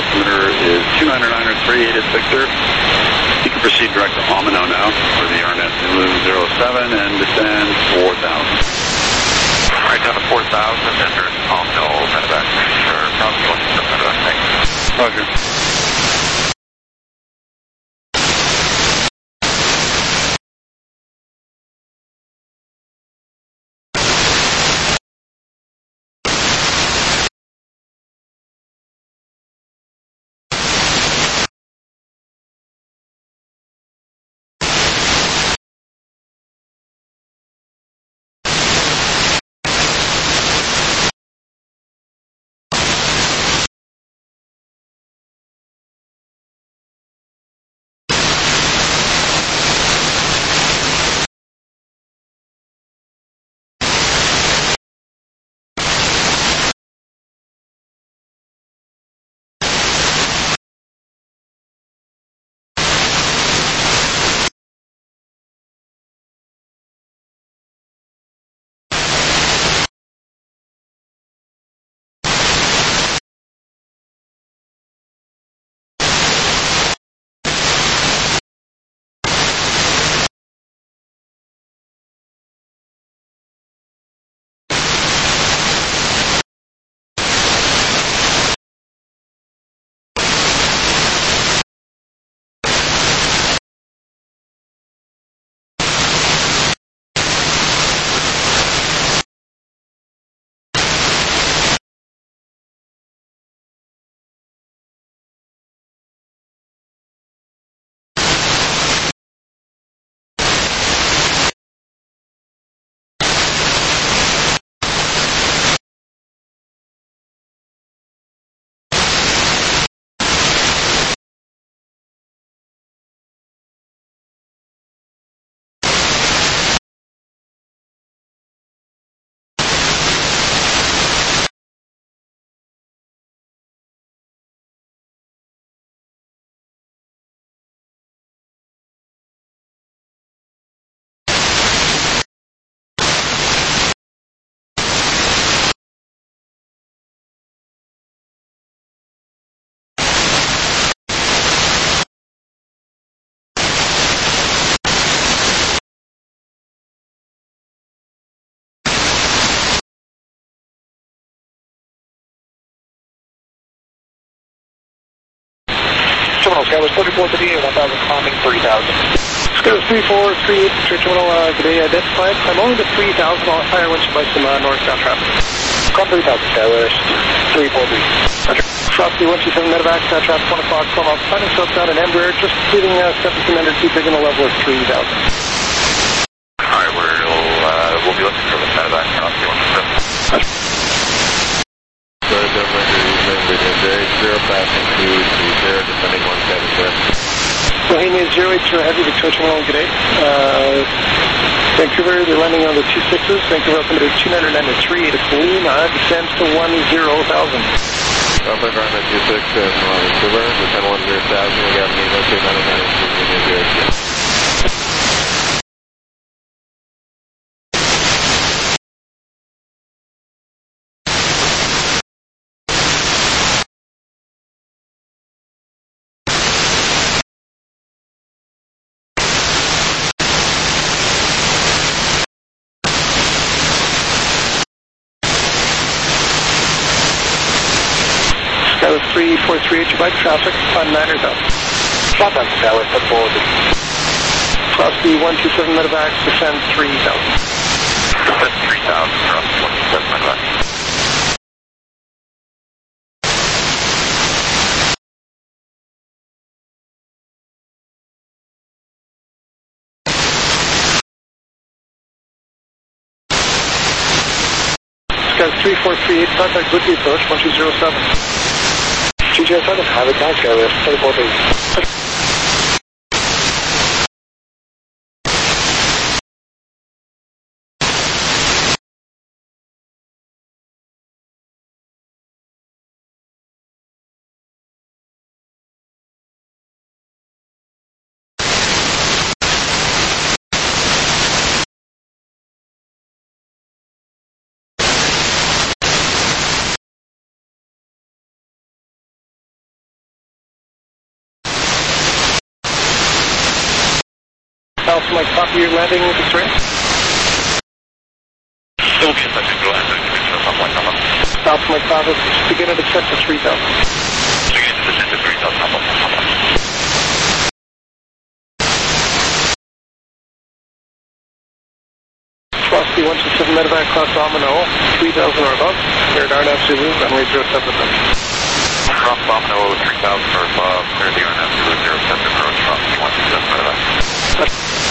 altimeter is 299 or 38 at Victor. You can proceed direct to Omino now for the RNS Zulu 07 and descend 4,000. Right down to 4,000, enter Omino medevac. Sure, probably going to medevac. Thanks. Roger. Skywest 3438, 1000, climbing 3000. Skywest 3438, Detroit Terminal, good day, identified. I'm only to 3000, all higher winds by some northbound traffic. Climb 3000, Skywest 343. Frosty 127 medevac, traffic 1 o'clock, come up, finding southbound and Embraer, just leaving 17 under 2 big in the level of 3000. Alright, we'll be looking for the medevac, Frosty 127. Zero passing 230, descending 170. Bohemia 080 Heavy, Victoria Terminal, good day. Vancouver, they're landing on the 26s. Vancouver altimeter 293 to Lima, descends to 10,000. Upper ground at 26 in Vancouver, descend 10,000, we got Nemo 299, 0. Skywest 3438, you bike traffic on 9 or south. Southbound Skywest, up forward. Frosty 127 medevac, descend 3000. Descend 3000, Frosty 127 medevac. Skywest 3438, contact Whitby approach, 1207. GTS7, have it down, Skywest 3438. Alpha Mike Papa, you're landing Victoria? It will be a second to land. Alpha Mike Papa, begin at descent to 3,000. Begin to descend to 3,000. Velocity 127 medevac across Domino, 3,000 or above. Cleared RNAV Zulu, runway 07. Cross Domino 3,000 or above, clear the RNAV Zulu 07, approach velocity 127 medevac.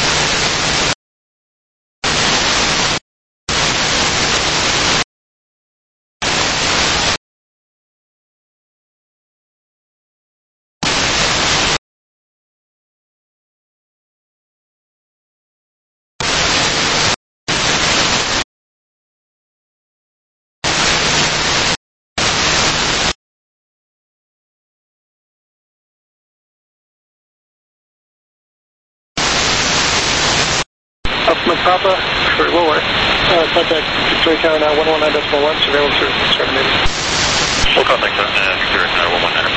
Alpha Papa, very lower. Contact Victoria Tower now 119.1, surveillance service terminated. We'll contact Victoria Tower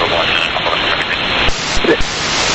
119.1, Yeah.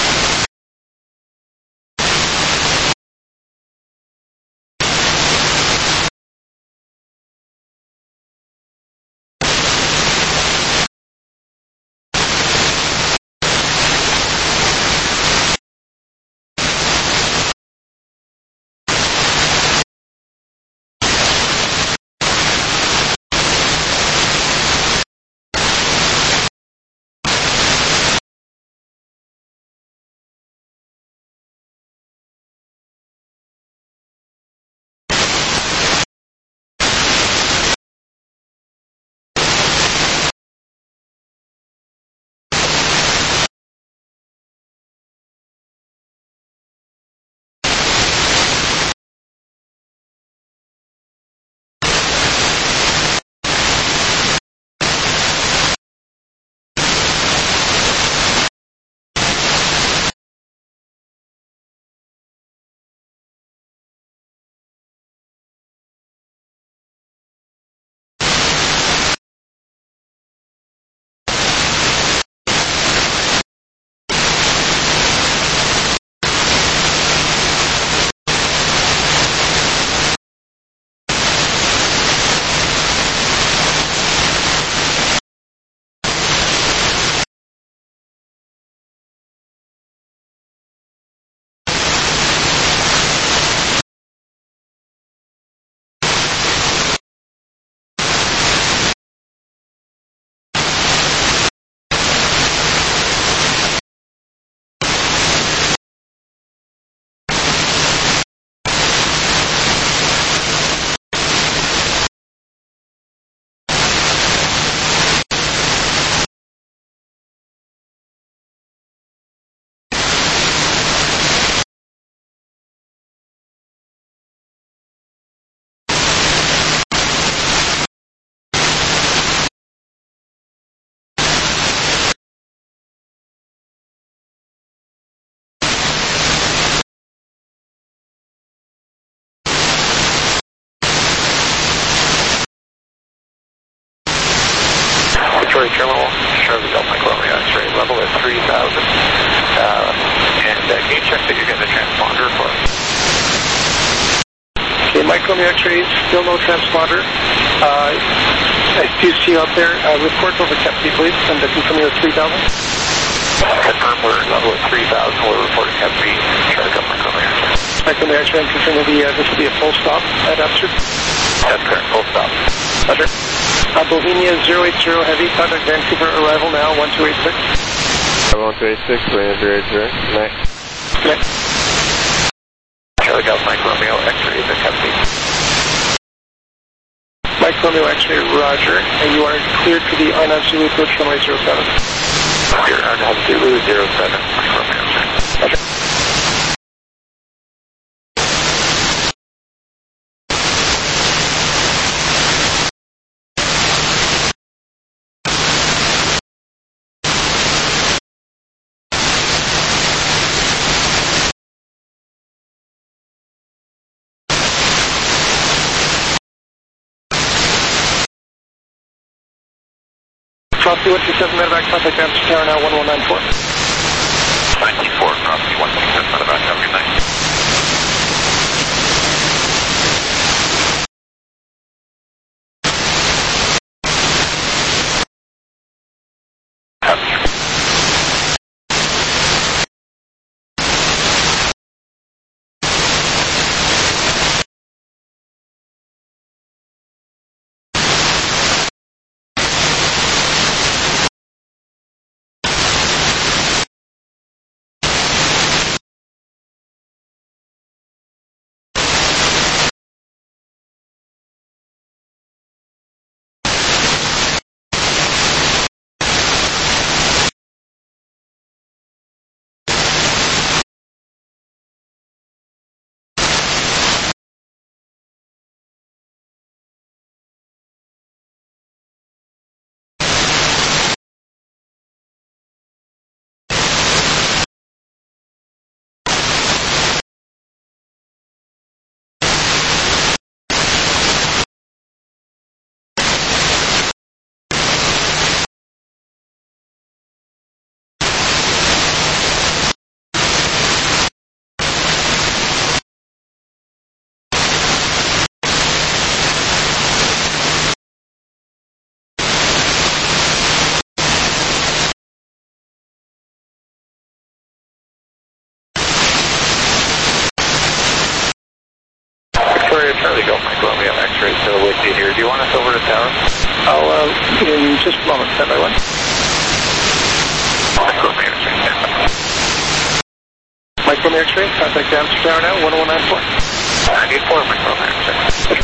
Victoria Terminal, Charlie Delta Mike Romeo X-ray, level at 3,000. Can you check that you're getting a transponder for us? Okay, Mike Romeo X-ray, still no transponder. I do see you up there. Report over Captain, please, and confirm you're at 3,000. Confirm we're level at 3,000. We're reporting Captain, Charlie Delta Mike Romeo X-ray. Mike Romeo X-ray, I'm confirming this will be a full stop at Amsterdam. That's correct, full stop. Roger. Bohemia 080 Heavy, contact Vancouver, arrival now, 1286. 1286, Ranger 80, next. Next. Charlie Delta Mike Romeo X-ray, the Captain. Mike Romeo X-ray, roger, and you are cleared for the RNAV Zulu approach runway 07. Clear RNAV Zulu 07, Mike Romeo X-ray. Roger. Crossy 127 medevac, contact Amsterdam Tower now 1194. 94, Crossy 127 medevac, have a good night. X-ray, still with you here. Do you want us over to tower? I'll, in just a moment, stand by one. Micrometer X-ray, stand by. Micrometer X-ray, contact Amsterdam Tower now, 10194. I need 4 micrometer X-ray.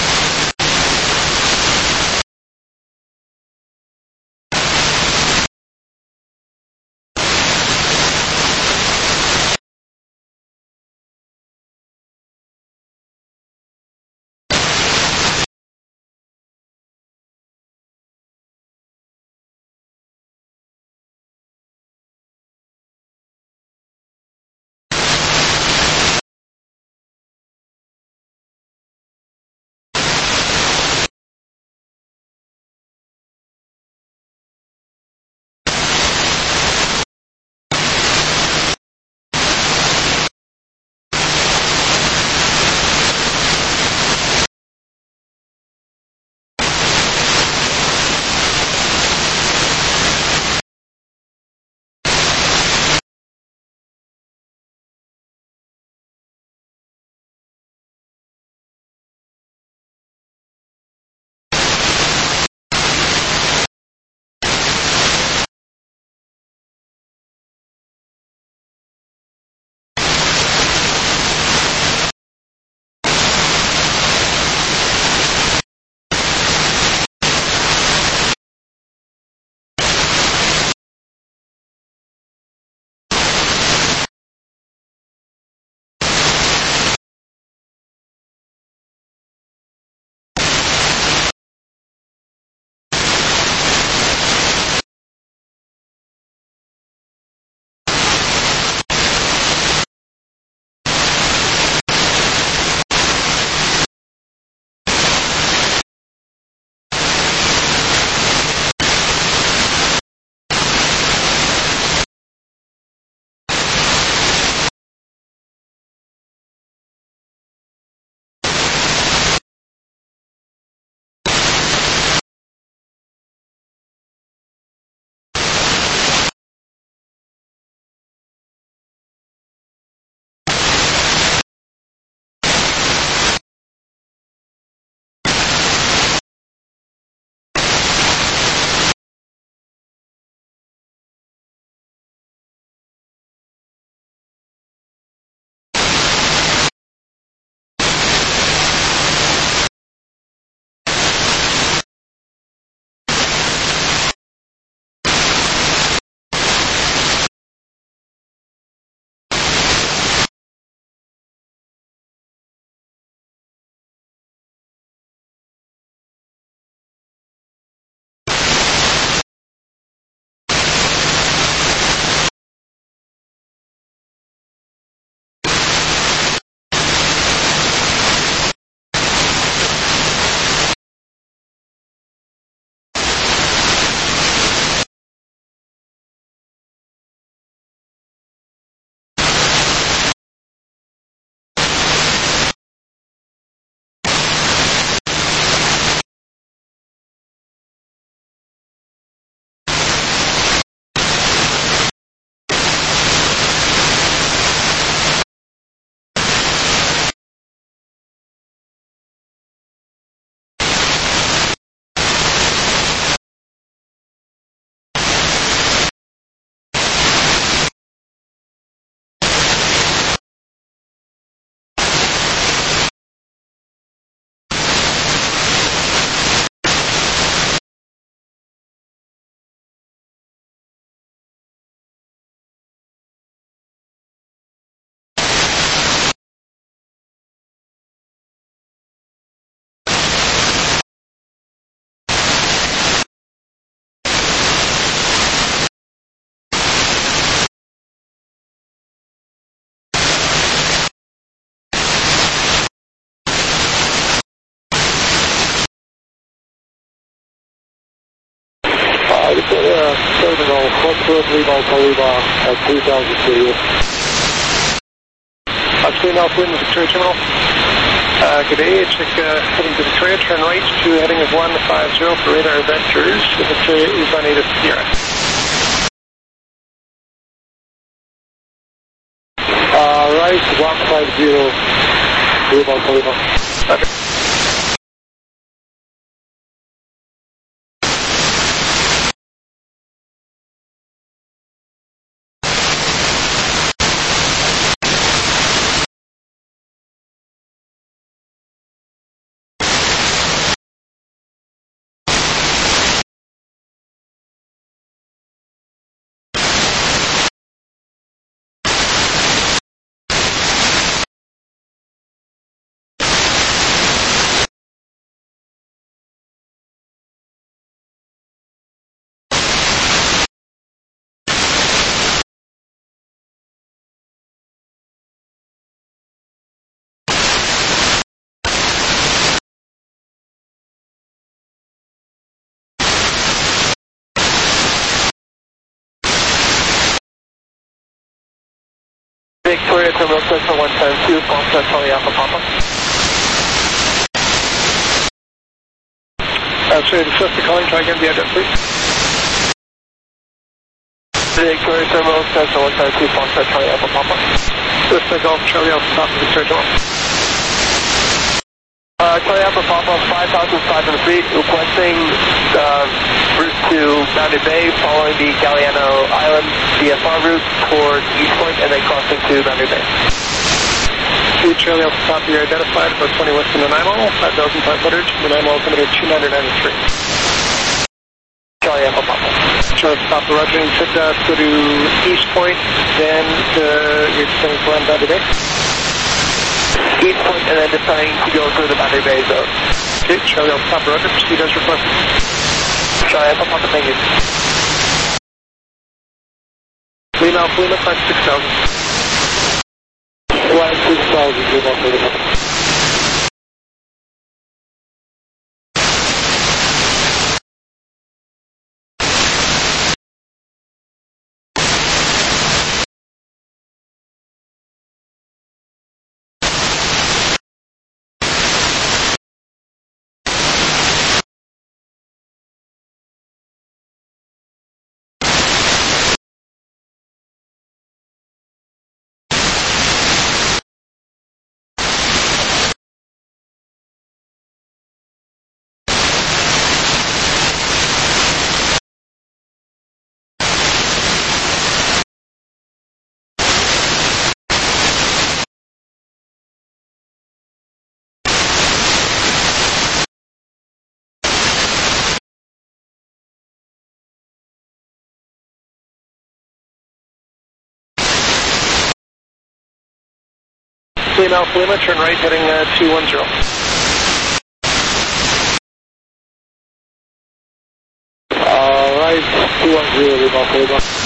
Terminal 123 Kalima at 3000 to you. Clean off wind to Victoria Terminal. Good day, check heading to Victoria, turn right to heading of 150 for radar vectors. Victoria is on native Sierra. Right, 150, Kalima. Victoria Terminal Cessna 172, Foxtrot Charlie Alpha Papa. Sorry, the Cessna calling, try again, the address, please. Victoria Terminal Cessna 172, Foxtrot Charlie Alpha Papa. Cessna Golf Charlie Alpha Papa, Victoria Terminal. Charlie Alpha Papa, 5,500 feet, requesting route to Boundary Bay, following the Galiano Island VFR route towards East Point, and then crossing to Boundary Bay. Charlie Alpha Papa, you're identified, about 20 west of Nanaimo, 5,500, Nanaimo altimeter 2993. Charlie Alpha Papa. Charlie Alpha Papa, roger, you said go to East Point, then you're descending to Boundary Bay. East Point, and then deciding to go through the Boundary Bay zone. Okay, Charlie Alpha Papa, roger, proceed as requested. Charlie Alpha Papa, thank you. Lima Alpha Lima, 56,000. 56,000, Lima Alpha Lima. Lima Alpha Lima, turn right, heading 210. Right, 210, Lima Alpha Lima.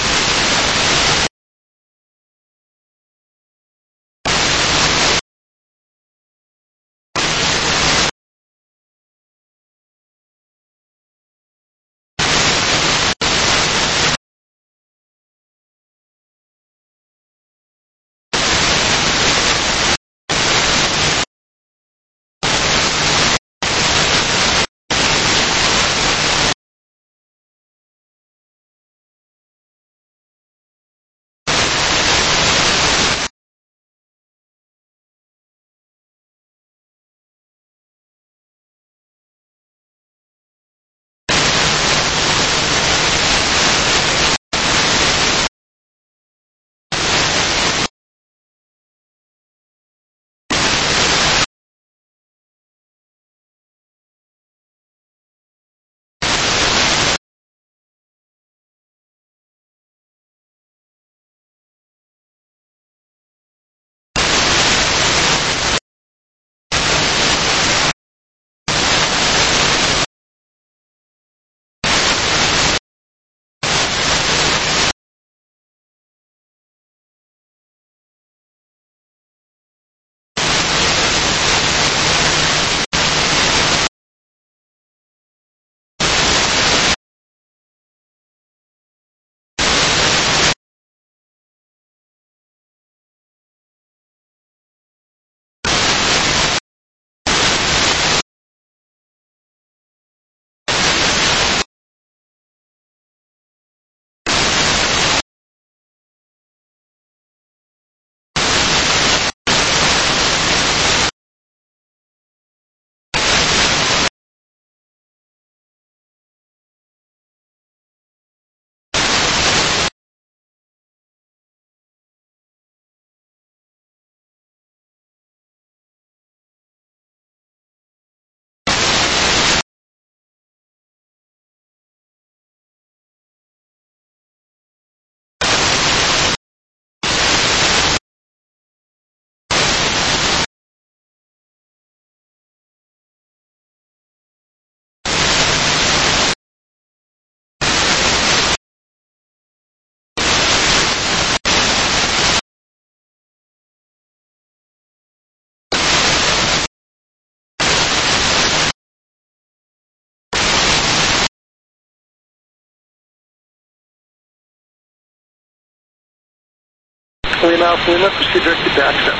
Lima Alpha Lima, proceed directed to access.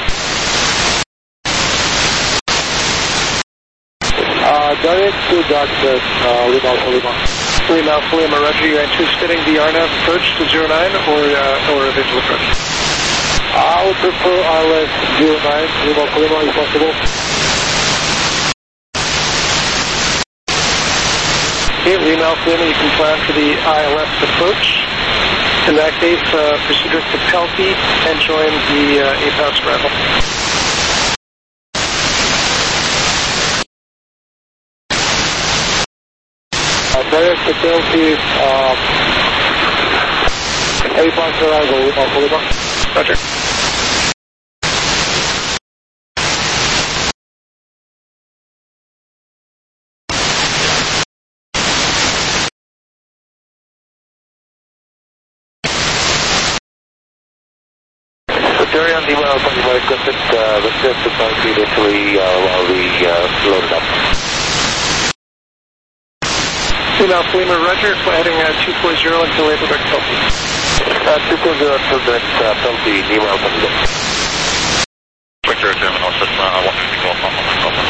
Direct to access, Lima Alpha Lima. Lima Alpha Lima, roger, you're anticipating the RNAV approach to 09 or a visual approach? I would prefer ILS 09, Lima Alpha Lima if possible. Okay, Lima Alpha Lima, you can plan for the ILS approach. In that case, proceed direct to Pelkey and join the APAS scramble. Direct to Pelkey, APAS arrival, Lima Alpha Lima. Roger. Carry on Lima Alpha Lima, requested the step to Pelkey initially while we load it up. Lima Alpha Lima, roger, heading 240 until label direct Pelkey. 240 until direct Pelkey, Lima Alpha Lima. Victor Terminal, 150 Golf Alpha.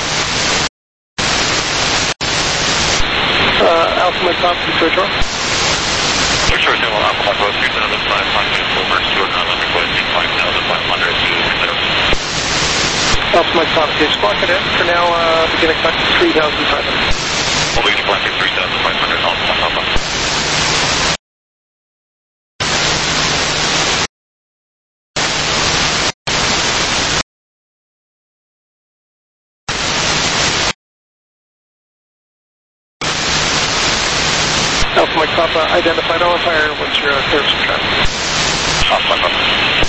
Alpha Mike Top, Victor Draw. Victor Terminal, Alpha Mike Road, 3,500 over 209, requesting 5,500 to clear. Alpha Mike Top, squawk it in. For now, beginning clock 3,500. We'll be collecting 3,500 Alpha Mike Alpha. Alpha Mike Papa, identified all fire once you're clear of some traffic. Alpha Mike Papa.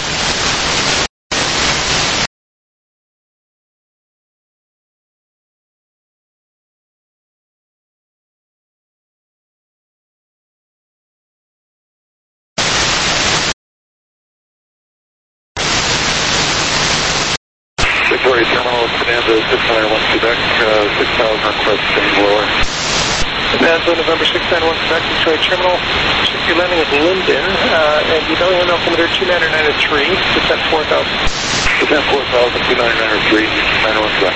Victoria Terminal, Bonanza 691 Quebec, 6,000 request staying lower. Bonanza, November 691 Quebec, Victoria Terminal. You're landing at Linden, and you know your altimeter 2993, descent 4,000. Descent 4,000, 2993, 91 Quebec.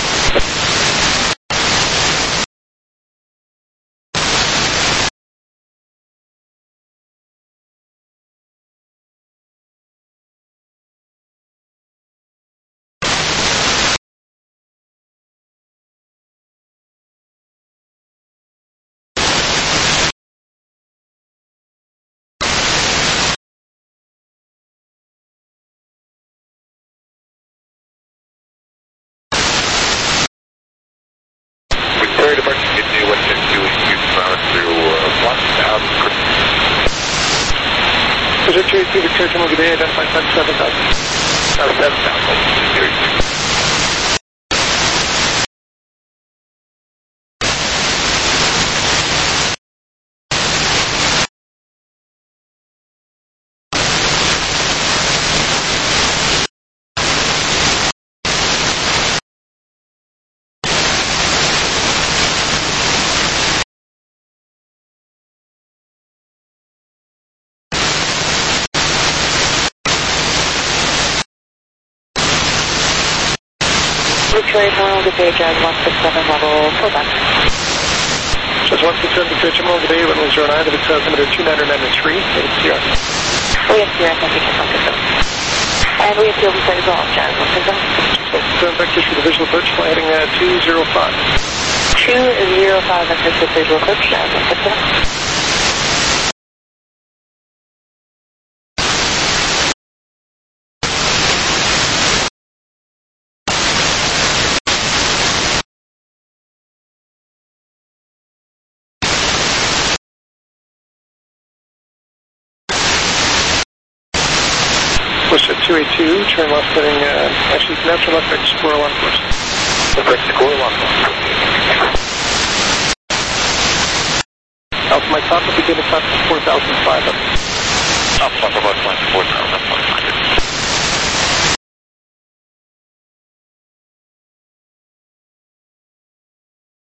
Victoria Departure, get to 152 Houston Route through 1,000. Victoria 2, Victoria Terminal, good day, identified 7,000. 7,000. Victoria Terminal, good day, Jag 167 level, pull back. Just 167 Victoria Terminal, good day, 1109, the Victoria altimeter 2993, CR. We have CR, thank you for confirming. And we have field as well, Jag 167. Vectors for the visual approach, heading 205. 205, vectors for visual approach, Jag 167. Push at 282, turn left heading, actually you can now turn left at Squirrel on course. Perfect, Squirrel on course. Alpha Mike Papa, beginning clock 4,500. Alpha Mike Papa, flying 4,500.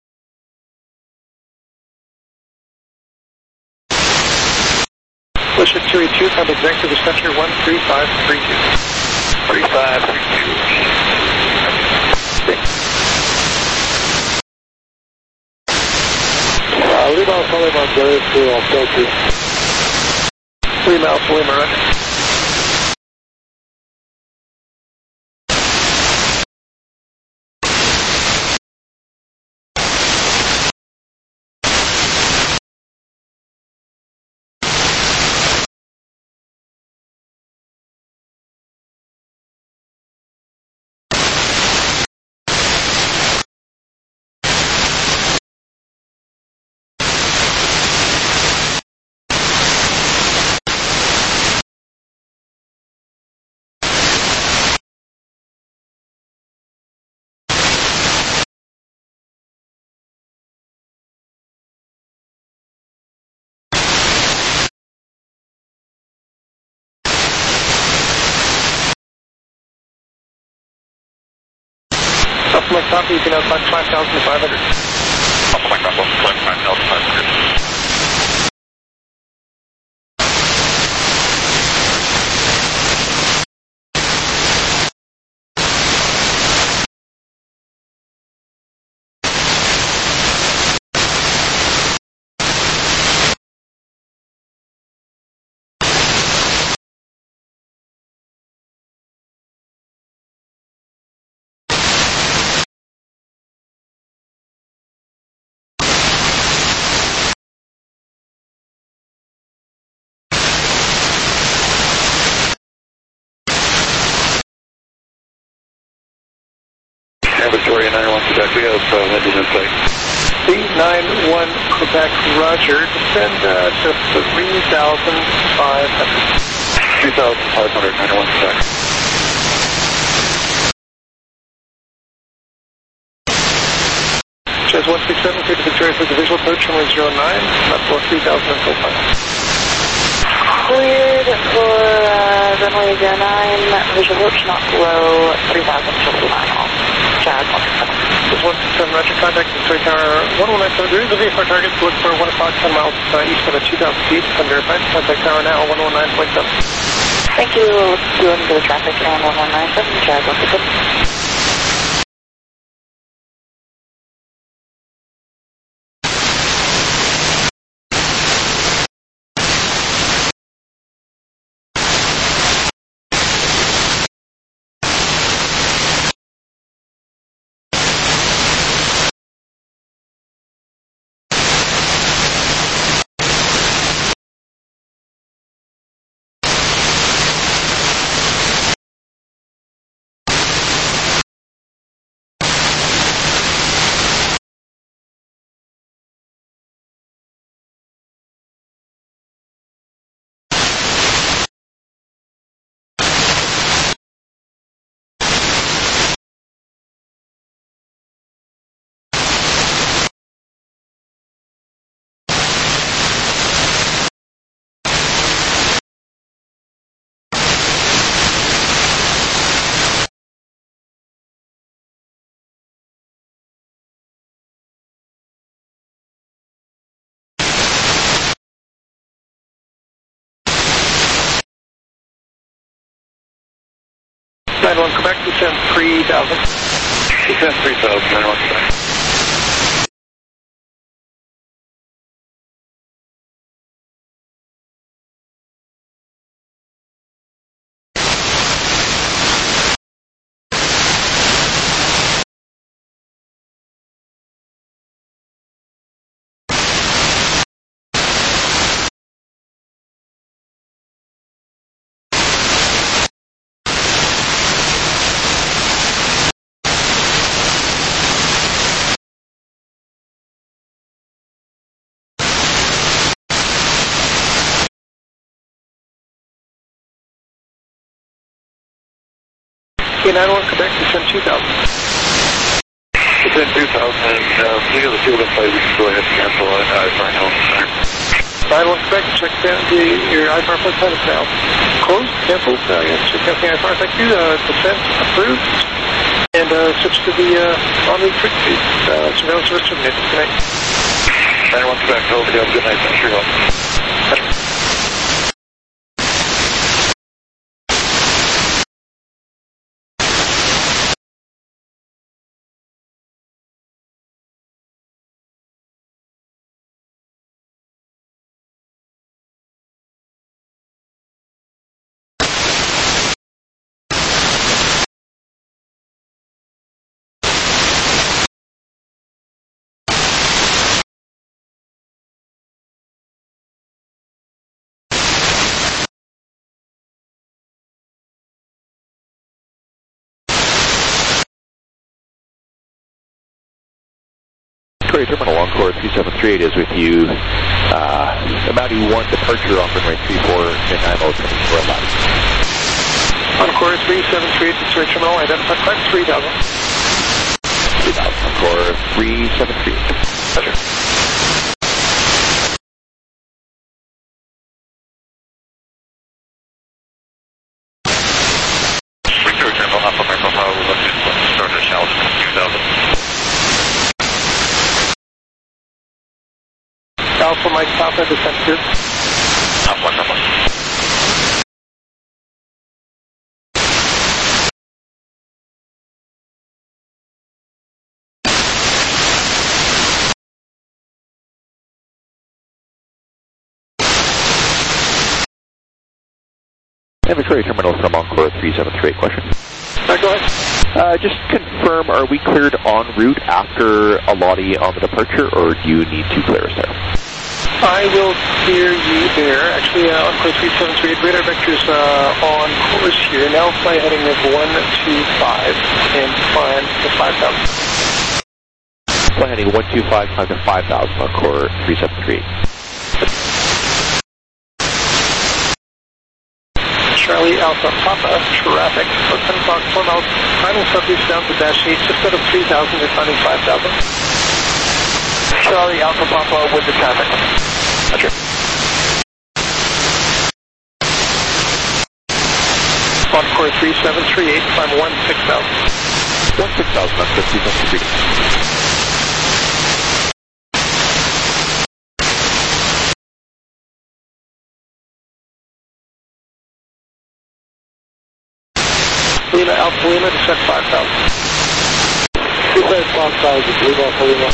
Push Leadership 282, contact Vancouver Center 13532. 3532. Lima Alpha Lima, Jerry, to Alpha 2. Lima Alpha Lima, roger. Up my copy, you can have 5,500. Up my copy, 5,500. Victoria 9-1 Quebec, we have Lindy in sight. C91 Quebec, roger. Descend to 3,500. 3,500, 9-1 Quebec. Jazz 167, clear to Victoria for the visual approach, runway 09, left for 3,000 until final. Cleared for runway 09, visual approach not below 3,000 until final. Jazz 167. Jazz 167, roger. Contact Victoria Tower 1197. There is a VFR target to look for 1 o'clock, 10 miles east of 2,000 feet. Unverified. Contact Tower now 119.7. Thank you. Doing the traffic on 1197, Jazz 167. Quebec, descend 3,000. Descend 3,000, 9-1 Quebec. K91 Quebec, descend 2,000. Descend 2,000, we have the field in play, we can go ahead and cancel final center. 91 Quebec, check your IFR flight status now. Closed, canceled, yes, check canceling IFR, thank you, descent approved, and switch to the on-route frequency, surveillance service terminated, good night. 91 Quebec, hold, have a good night, thanks for your help. Victoria Terminal, Encore 3738 is with you. Mountie 1 departure off runway 34 and 90 for Mountie. Encore 3738, Victoria Terminal, identify climb 3000. 3000, Encore 3738. Roger. Victoria Terminal, Alpha Mike Alpha, we're looking to start a challenge 2000. Alpha Mike Papa, descent to. Alpha Mike Alpha. And Victoria Terminal from Encore 3738, question. Go ahead. Just confirm, are we cleared en route after Alati on the departure, or do you need to clear us there? I will clear you there. Actually, Encore 3738, radar vectors on course here. Now fly heading of 125 and climb to 5,000. Fly heading 125, climb to 5,000, Encore 3738. Charlie Alpha Papa, traffic. 10 o'clock, 4 miles, climbing southeast down to dash 8, just out of 3,000, you're climbing 5,000. Charlie Alpha Papa with the traffic. Roger. Encore 3738, climb 16,000. 16,000, that's 3738. Lima Alpha Lima, descent 5,000. Descent 5,000, Lima Alpha Lima.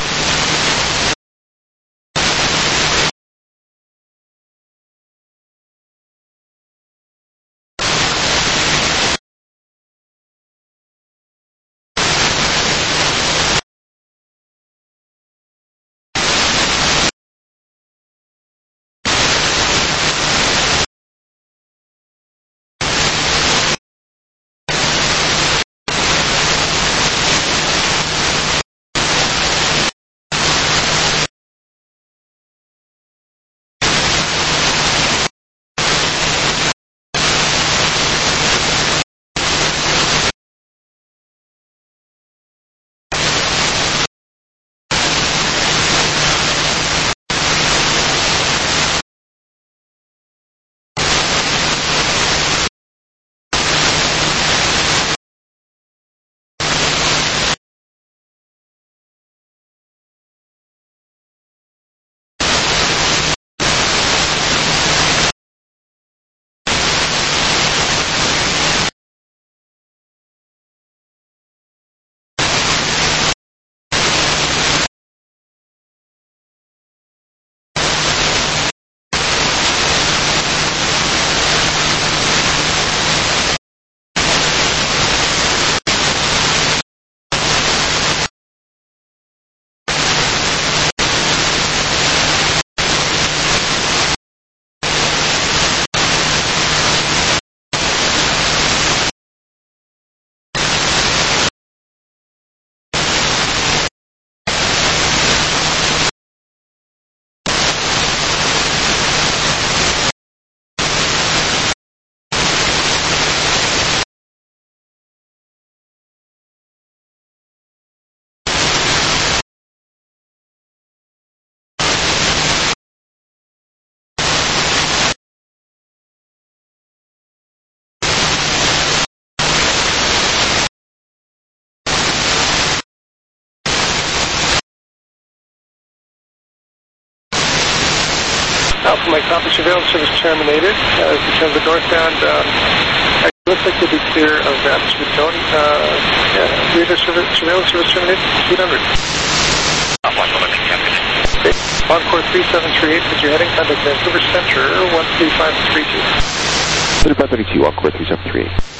Alpha Mike Papa, surveillance service terminated. As we turn the northbound, it looks like you'll be clear of that speed zone. Radar surveillance service terminated, 800. Okay. Encore 3738, as you're heading down to Vancouver Center, 13532. 3532, Encore 3738.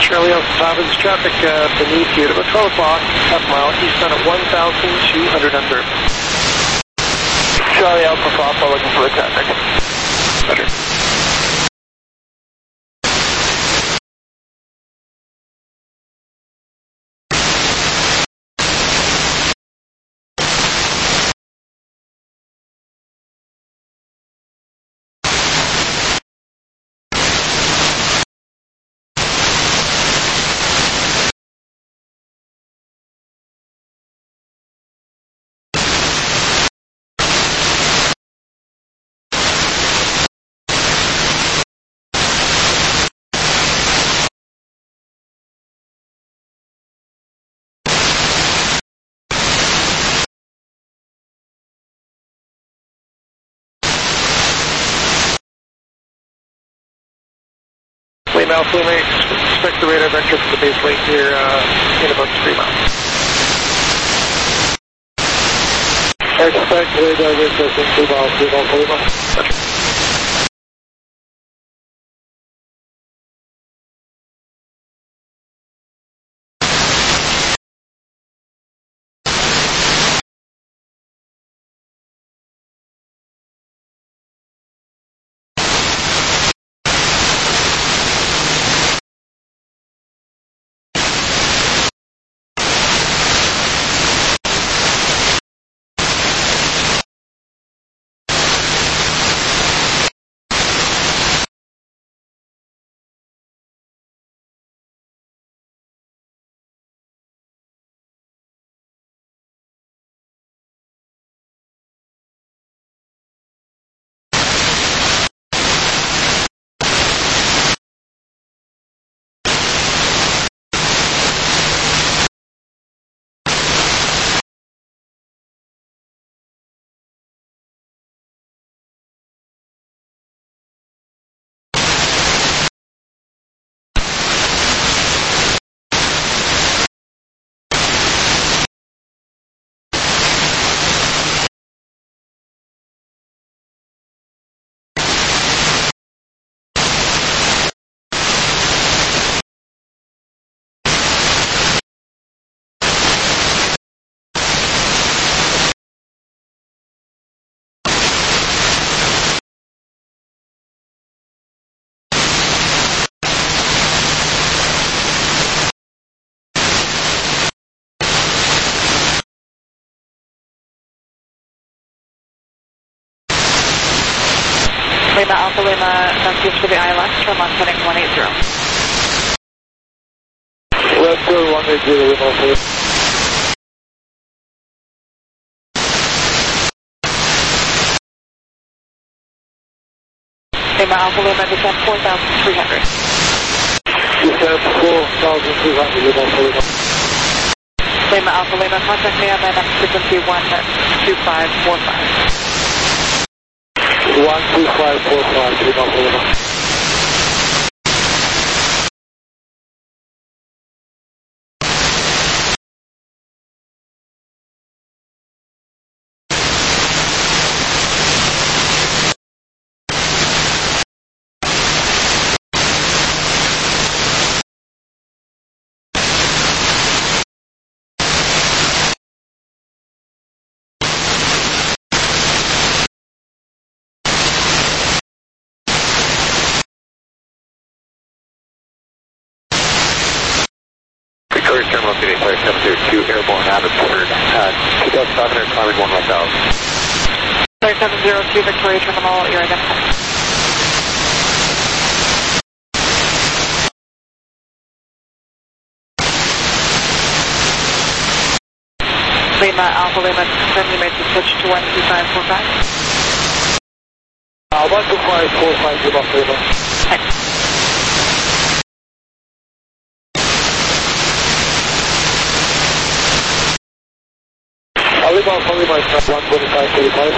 Charlie Alpha Papa, this traffic beneath you at about 12 o'clock, half mile eastbound at 1,200 under. Charlie Alpha Papa, looking for the traffic. Roger. Lima Alpha Lima, expect the radar vector from the base lane here in about 3 miles. Expect radar vector from 3 miles, Lima Alpha Lima. Roger. Lima Alpha Lima, southeast for the ILS, from on setting 180. Left 180, Lima Alpha Lima. Lima Alpha Lima, descend 4,300. Descend 4,300, Lima Alpha Lima. Lima Alpha Lima, contact me on my next frequency 12545. 12545, Lima Alpha Lima. Victoria Terminal City, Flight 702, airborne attitude, 2,500, climbing 1,000. Flight 702, Victoria Terminal, you're identified. Lima Alpha Lima, confirm you made the switch to 12545. 12545, Lima Alpha Lima. Thanks. Lima Alpha Lima is 12545.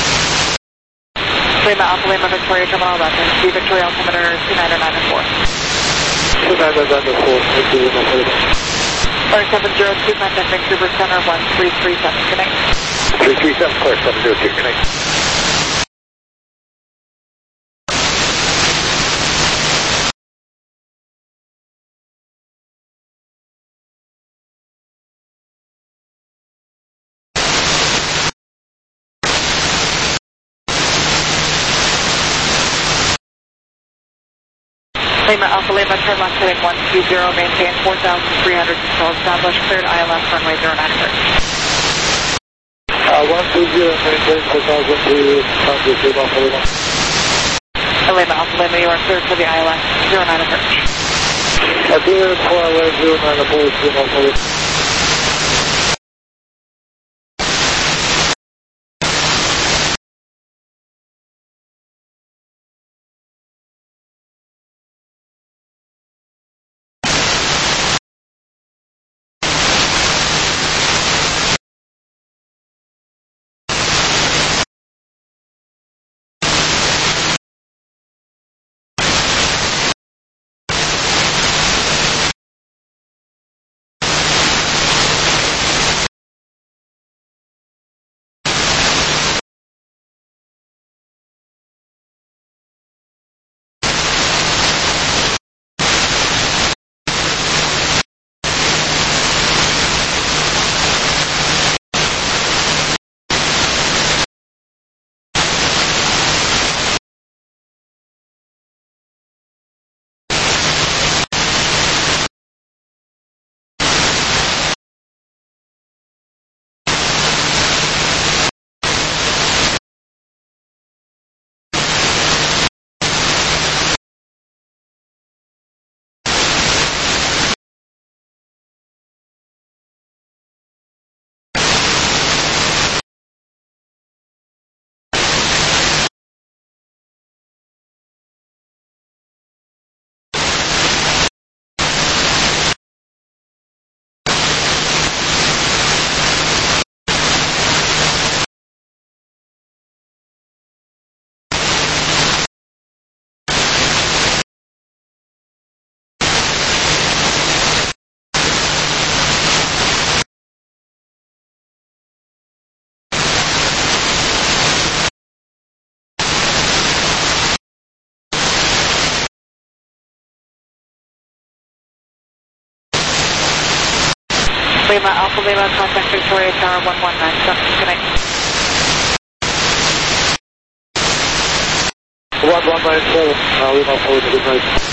Lima Alpha Lima, Victoria Terminal, Roger. See Victoria altimeter 29994. 29994, thank you, Lima Alpha Lima. Flight 702, contact Vancouver Center 1337. Good night. 337, Flight 702, good night. Lima Alpha Lima, turn left heading 120, maintain 4,300 until established, cleared ILS runway 09 approach. 120, maintain 4,300, Alpha Lima. Lima Alpha Lima, you are cleared for the ILS 09 approach. Cleared for ILS 09 approach, Alpha Lima. Lima Alpha Lima, contact Victoria Tower 1197. Good night. 1197, Lima Alpha Lima, good night.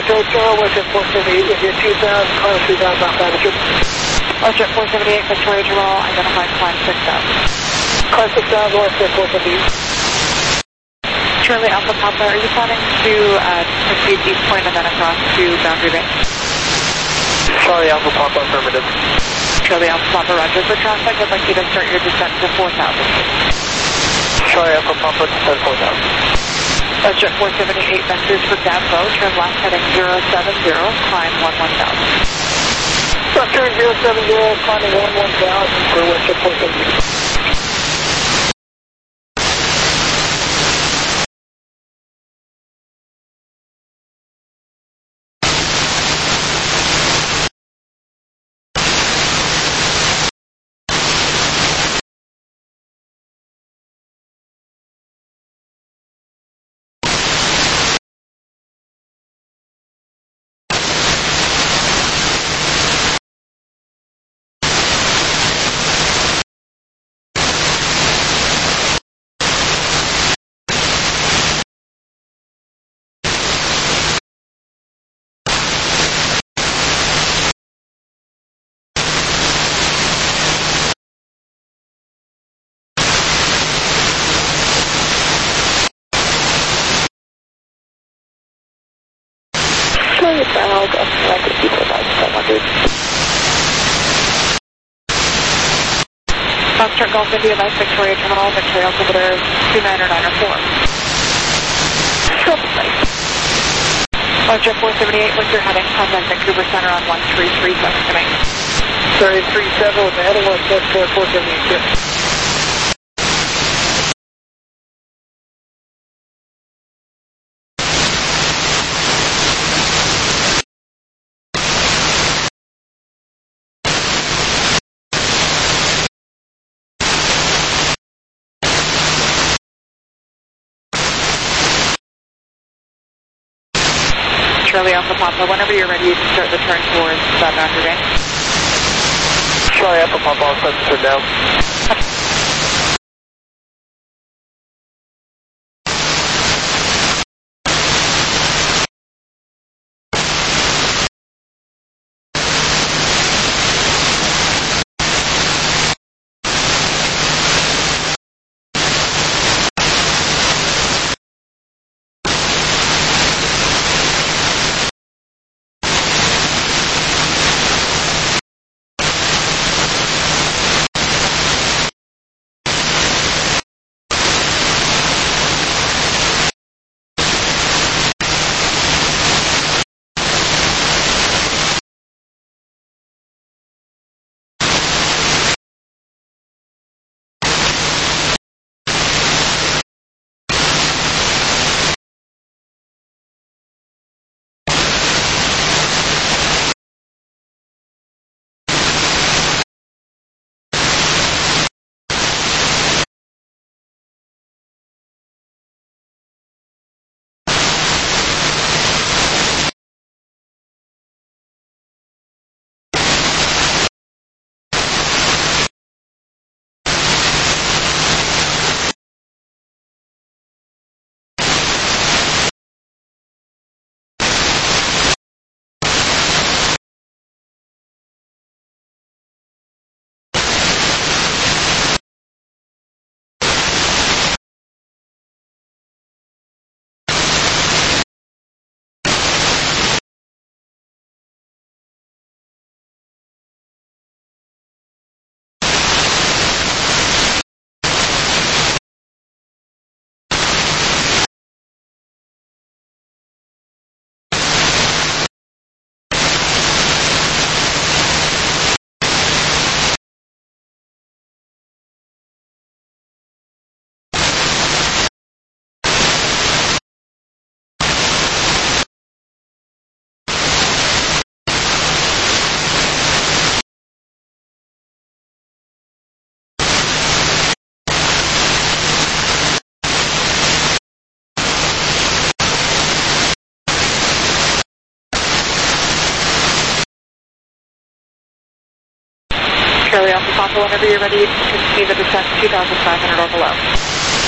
Control Charlie, Westjet 478, with your 2000, climb 3000 off altitude. Westjet 478, Victoria Jamal, identified climb 6000. Climb 6000, Westjet 478. Charlie Alpha Papa, are you planning to proceed East Point and then across to Boundary Bay? Charlie Alpha Papa, affirmative. Charlie Alpha Papa, roger. For traffic, I'd like you to start your descent to 4,000. Charlie Alpha Papa, descent 4,000. Westjet 478, vectors for Davao, turn left heading 070, climb 11,000. Turn 070, climbing 11,000 for Westjet 478. Foxtrot Golf India by Victoria Terminal, Victoria Altimeter 2994. Westjet 478, what's your heading? Contact Vancouver Center on 1337 coming. 337 with the heading, Westjet 478. Charlie Alpha Papa, whenever you're ready, you can start the turn towards Boundary Bay. Charlie Alpha Papa, I'll start the turn down. Charlie Alpha Papa, whenever you're ready, you can continue the descent 2,500 or below.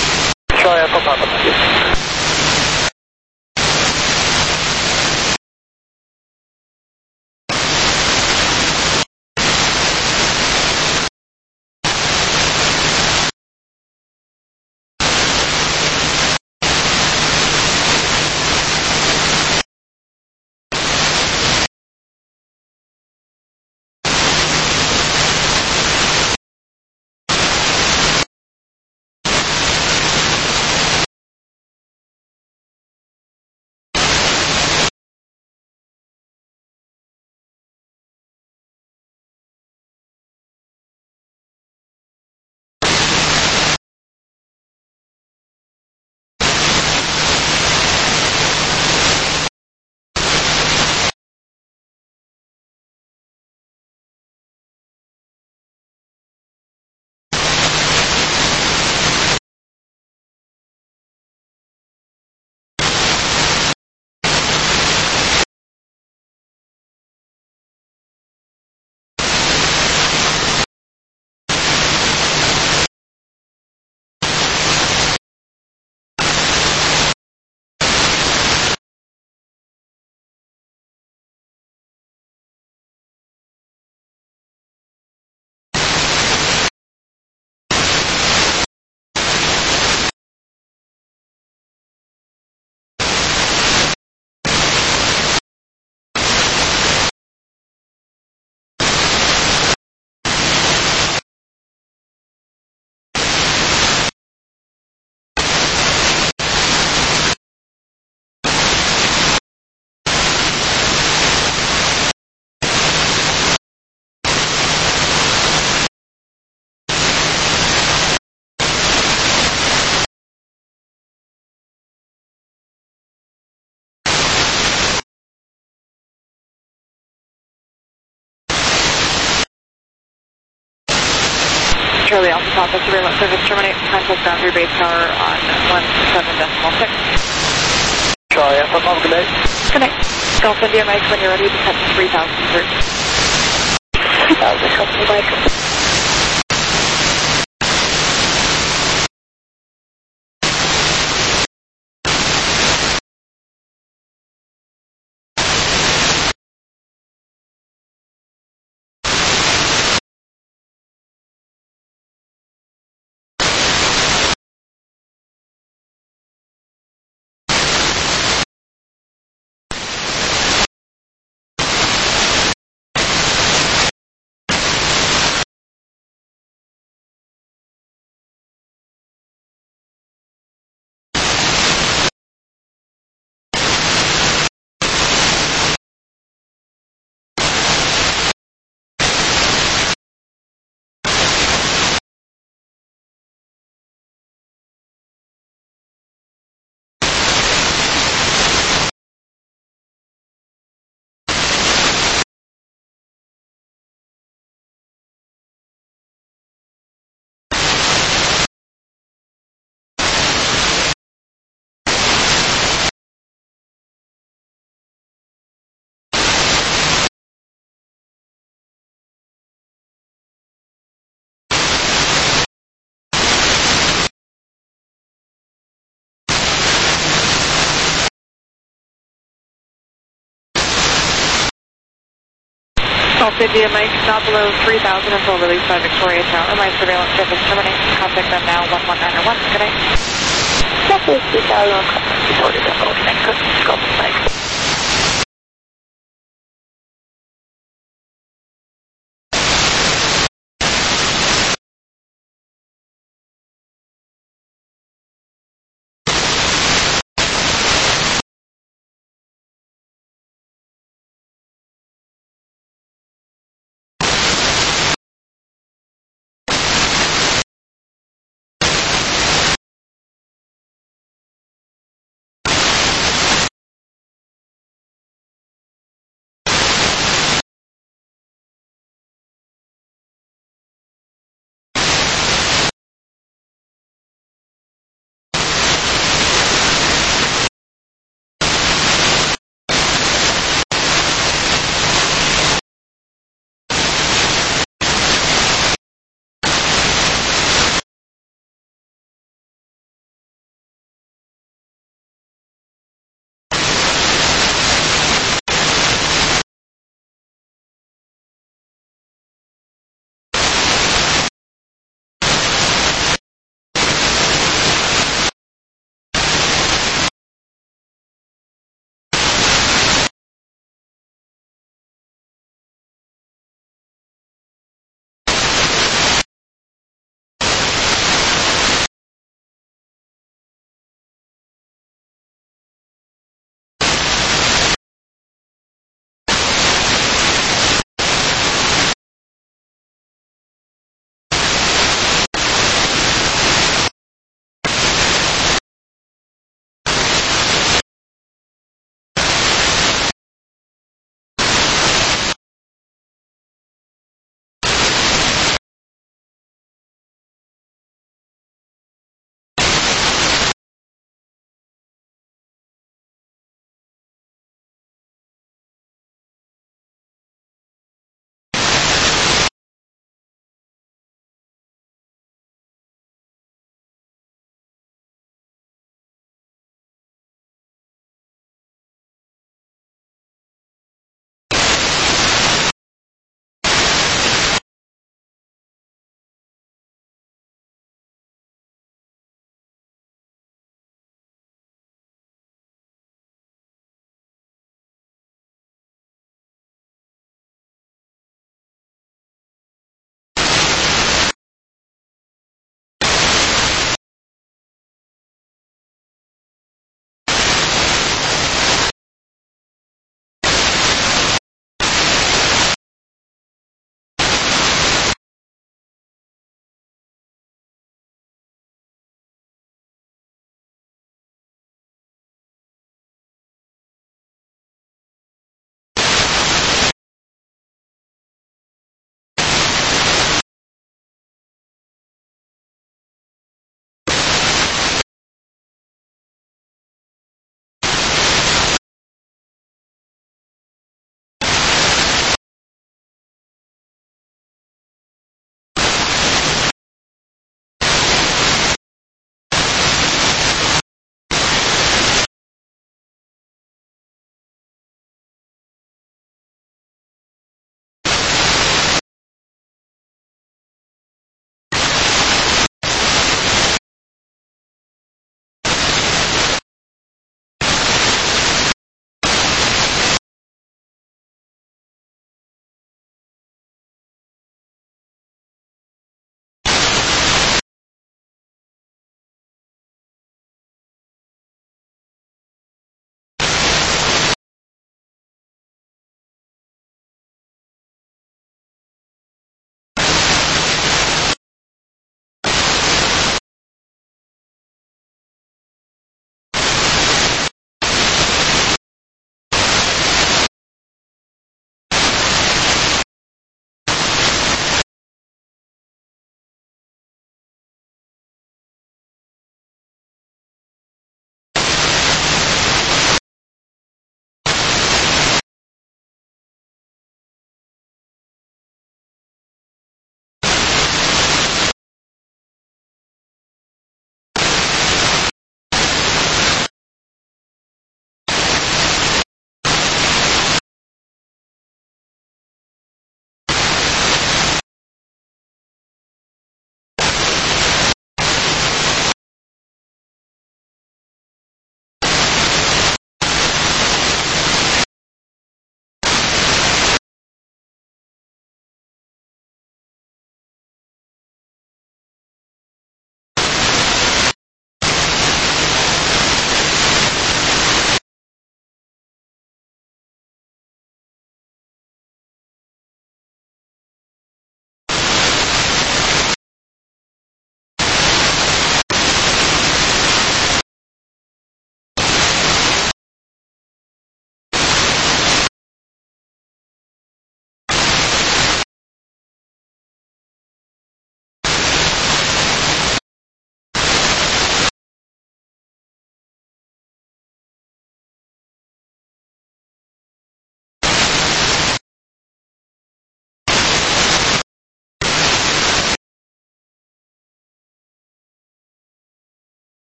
Charlie Alpha Papa. Papa surveillance service terminate. Contact boundary base tower on 17.6. Charlie Alpha, Papa, good night. Good night. Golf India Mike, when you're ready, descend to 3,000 through. 3,000, Golf Mike. Golf India Mike, not below 3,000 until released by Victoria Tower. My surveillance service terminate. Contact them now, 11901. Good night. Southwest 3,000, Victoria Tower. Golf Mike.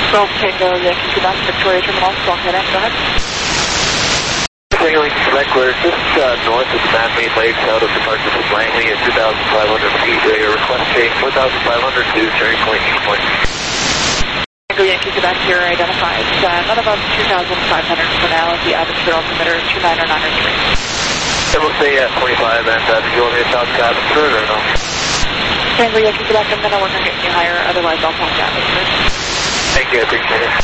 12 Tango Yankee Quebec, Victoria Terminal, Squawk Head, go ahead. Tango Yankee Quebec, we're just north of the man-made lakes out of departure from Langley at 2,500 feet. We're requesting 4,500 to Cherry Point, East Point. Tango Yankee Quebec here identified. Not above 2,500 for now at the atmosphere altimeter 29093. And we'll stay at 25, and do you want me to talk to atmosphere or no? Tango Yankee Quebec, I'm going to work on getting you higher, otherwise I'll talk to atmosphere. Thank you, I appreciate it.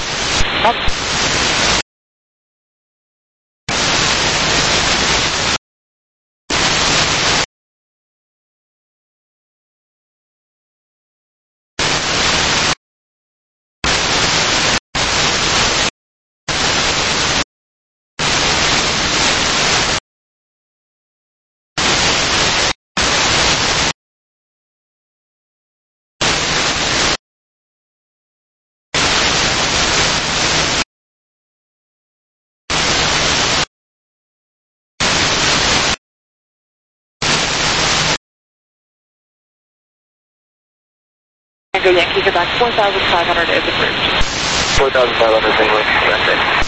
Tango Yankee Quebec, 4,500 is approved. 4,500, Tango Yankee Quebec, thanks.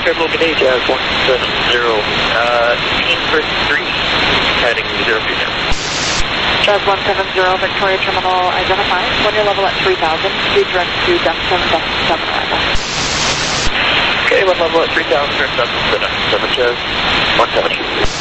Airfield, good day, Jazz 170, team for 3, heading 0 feet now. Jazz 170, Victoria Terminal identified. When you're level at 3,000, speed direct to Duxton, Duxton 7 arrival. Okay, one level at 3,000, turn Duxton 7, Jazz 170.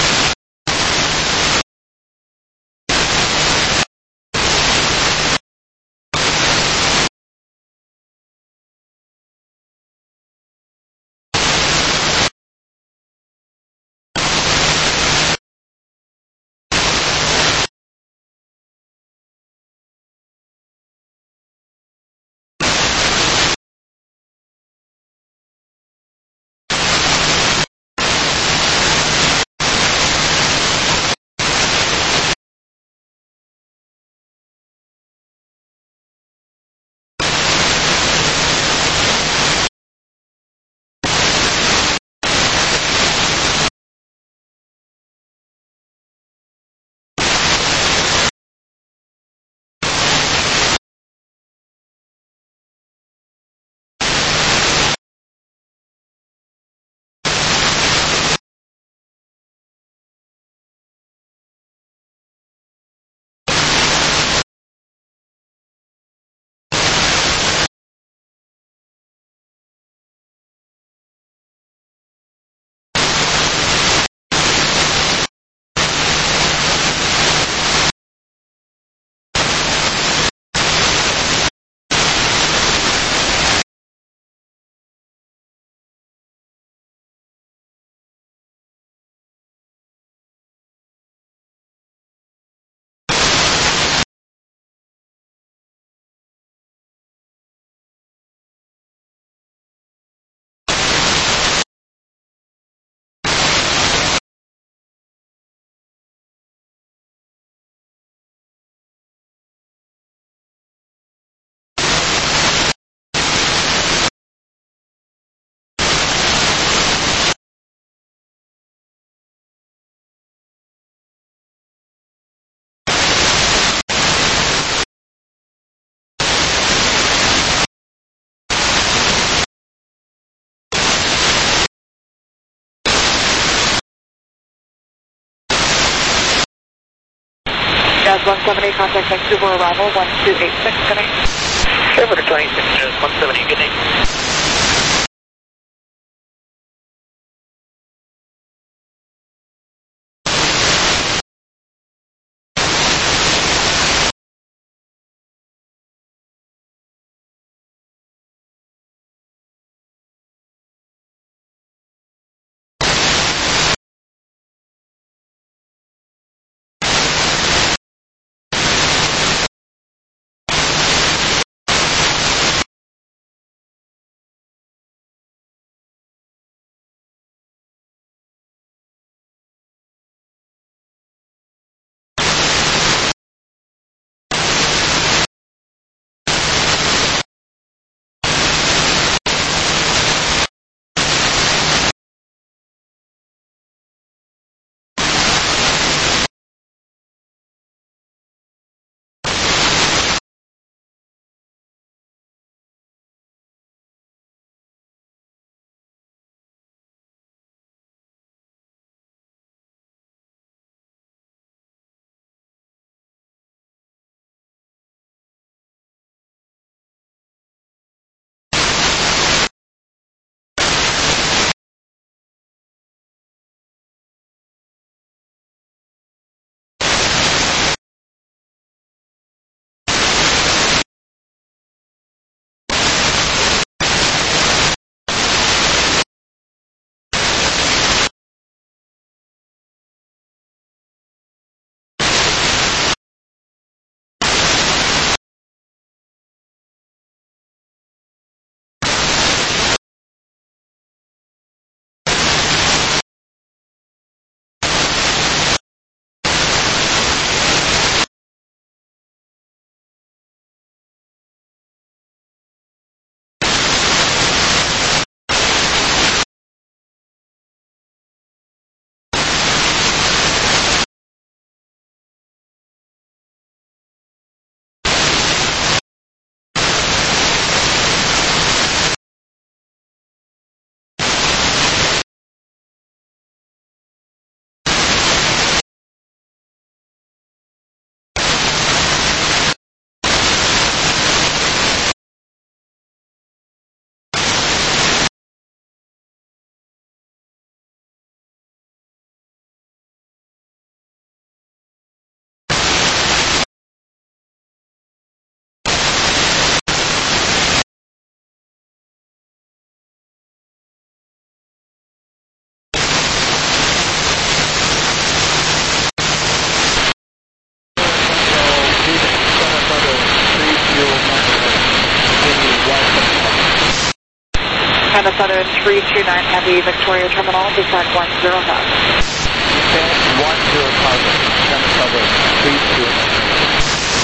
Jazz 170, contact Vancouver arrival 1286, good night. Over to 26, Jazz 170, good night. Southern 329 Heavy, Victoria Terminal, descent 10,000. Descent 10,000, China Southern 329.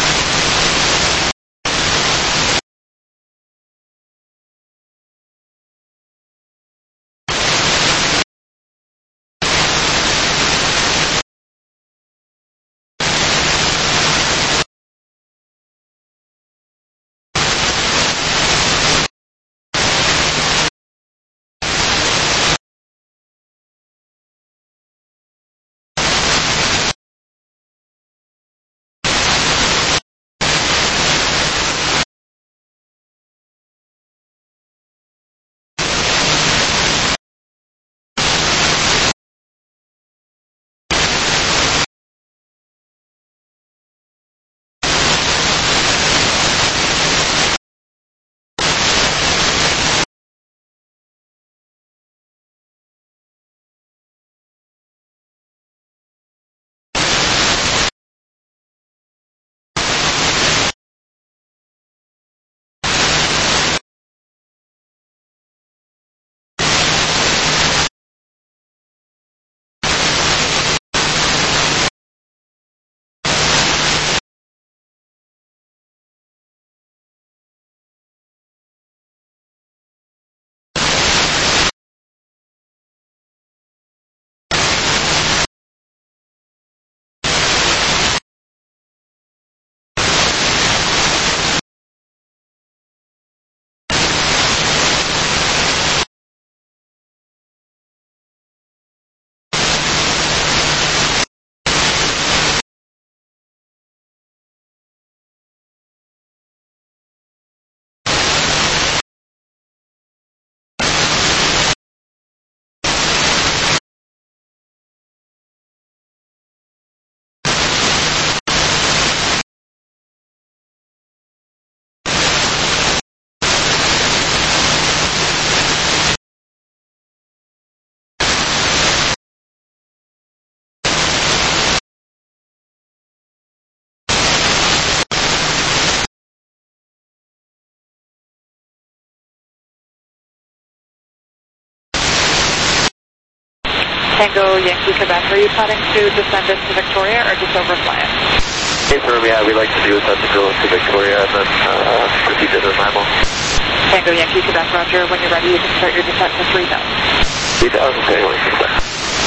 Tango Yankee Quebec, are you planning to descend into Victoria or just overfly it? Hey, sir, yeah, we'd like to do a touch and go into Victoria and then proceed to the Nemo. Tango Yankee Quebec, roger. When you're ready, you can start your descent to 3,000. 3,000, okay, we'll see that.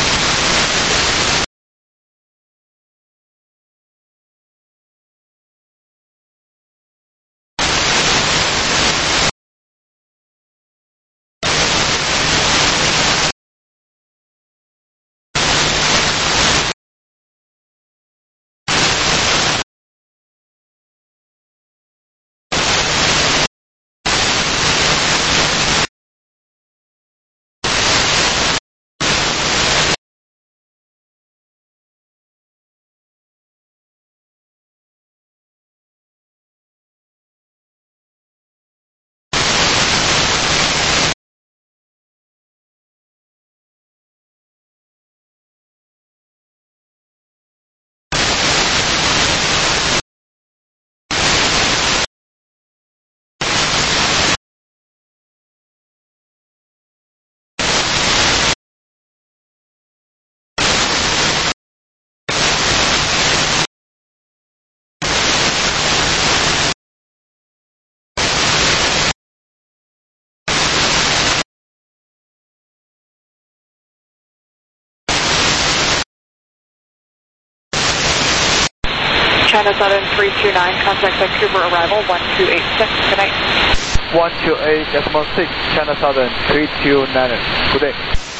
China Southern 329, contact Vancouver arrival 1286, good night. 128.6, China Southern 329, good day.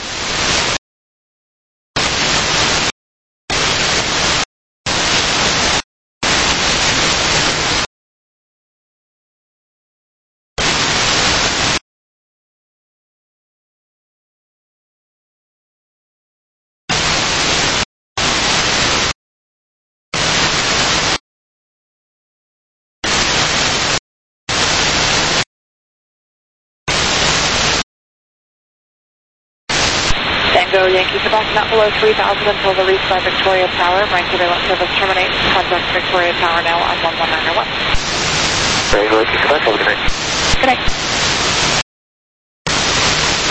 Tango Yankee Quebec, not below 3,000 until released by Victoria Tower. My surveillance service terminates. Contact Victoria Tower now on 11901. Tango Yankee Quebec, have a good night. Good night.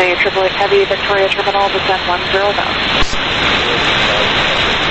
Cathay 888 Heavy, Victoria Terminal, descend 10 knots.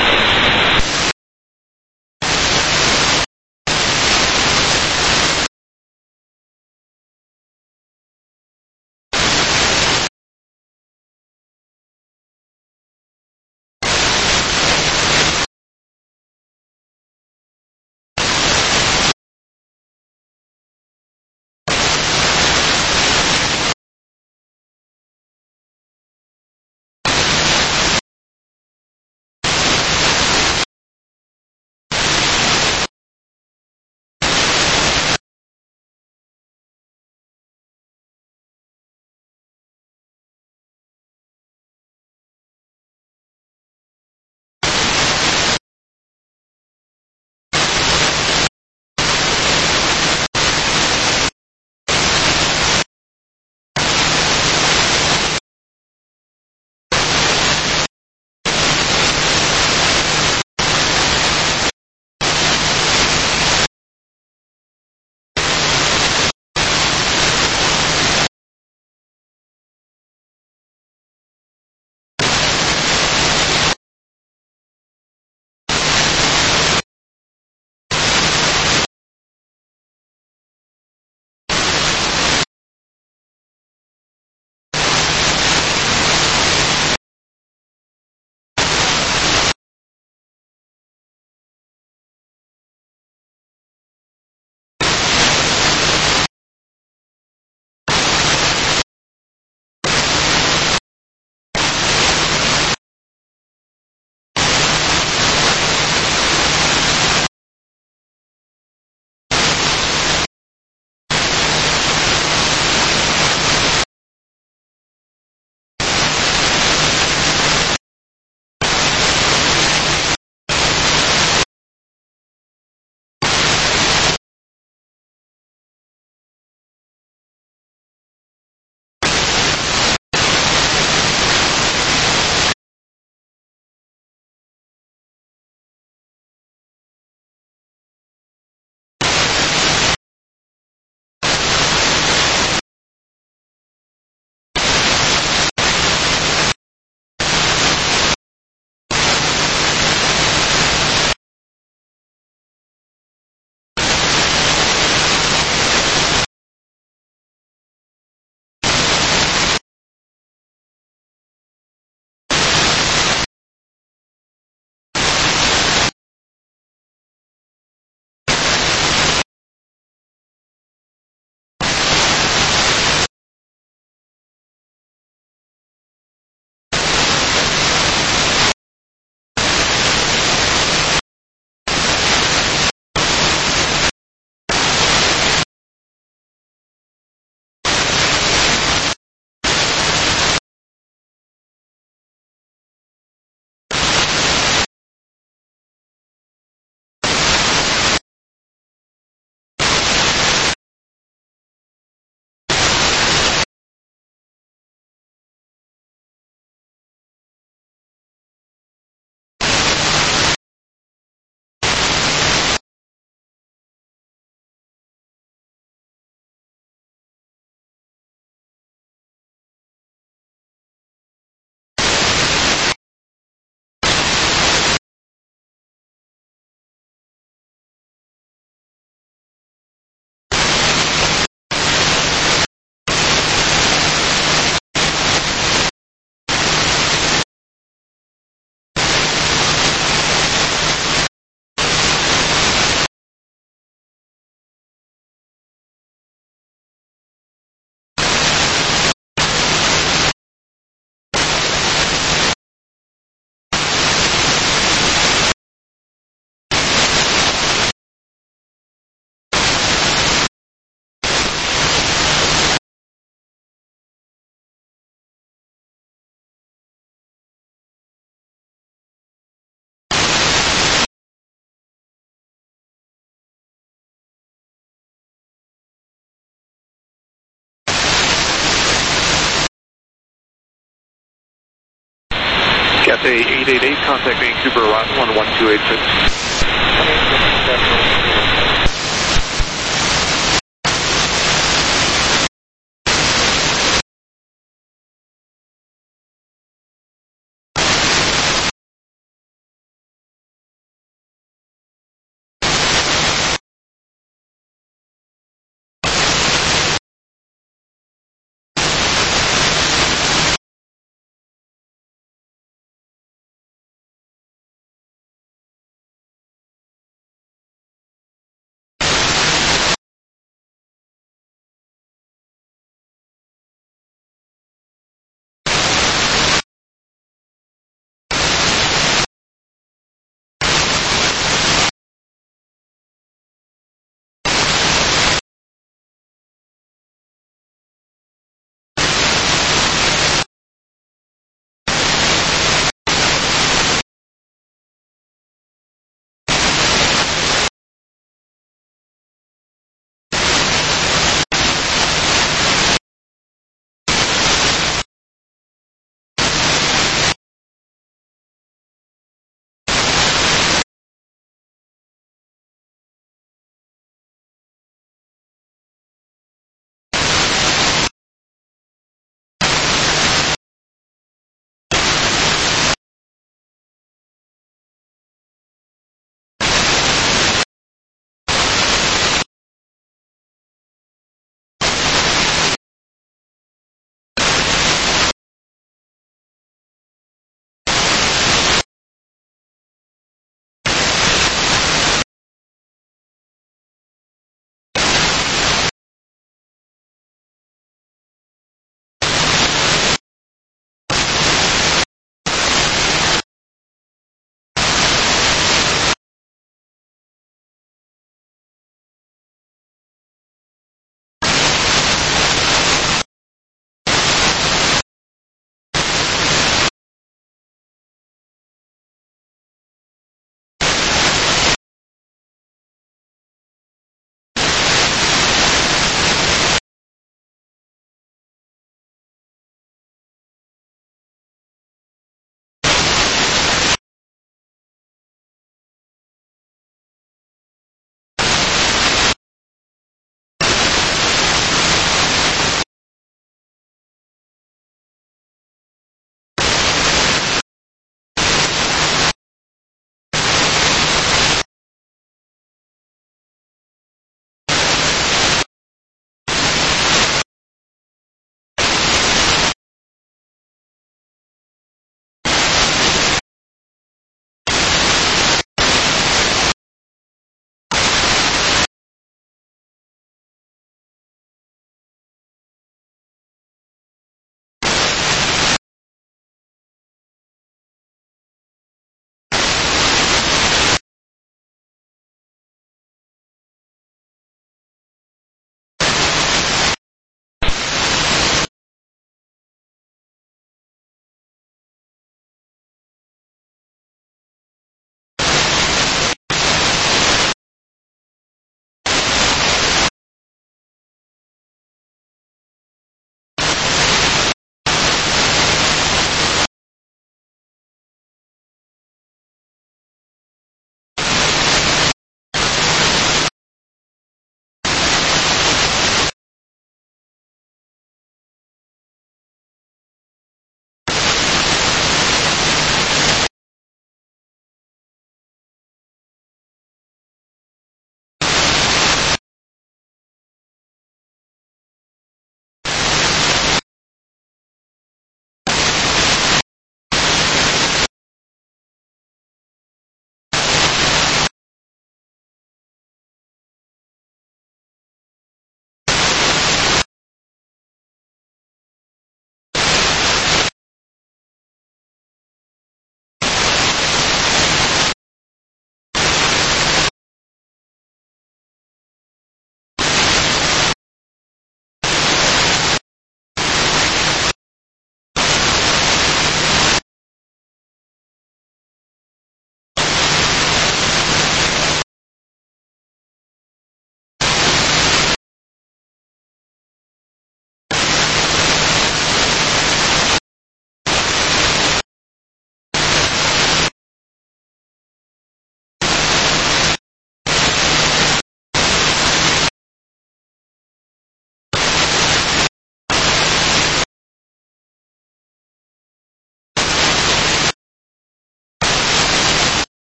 Cathay 888, contact Vancouver, last one, 1286.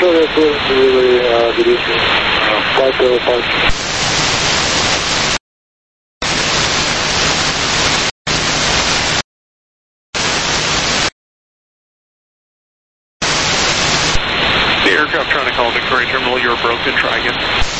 Australia Fluid delivery, reducing flight to park. The aircraft trying to call Victoria Terminal, you're broken, try again.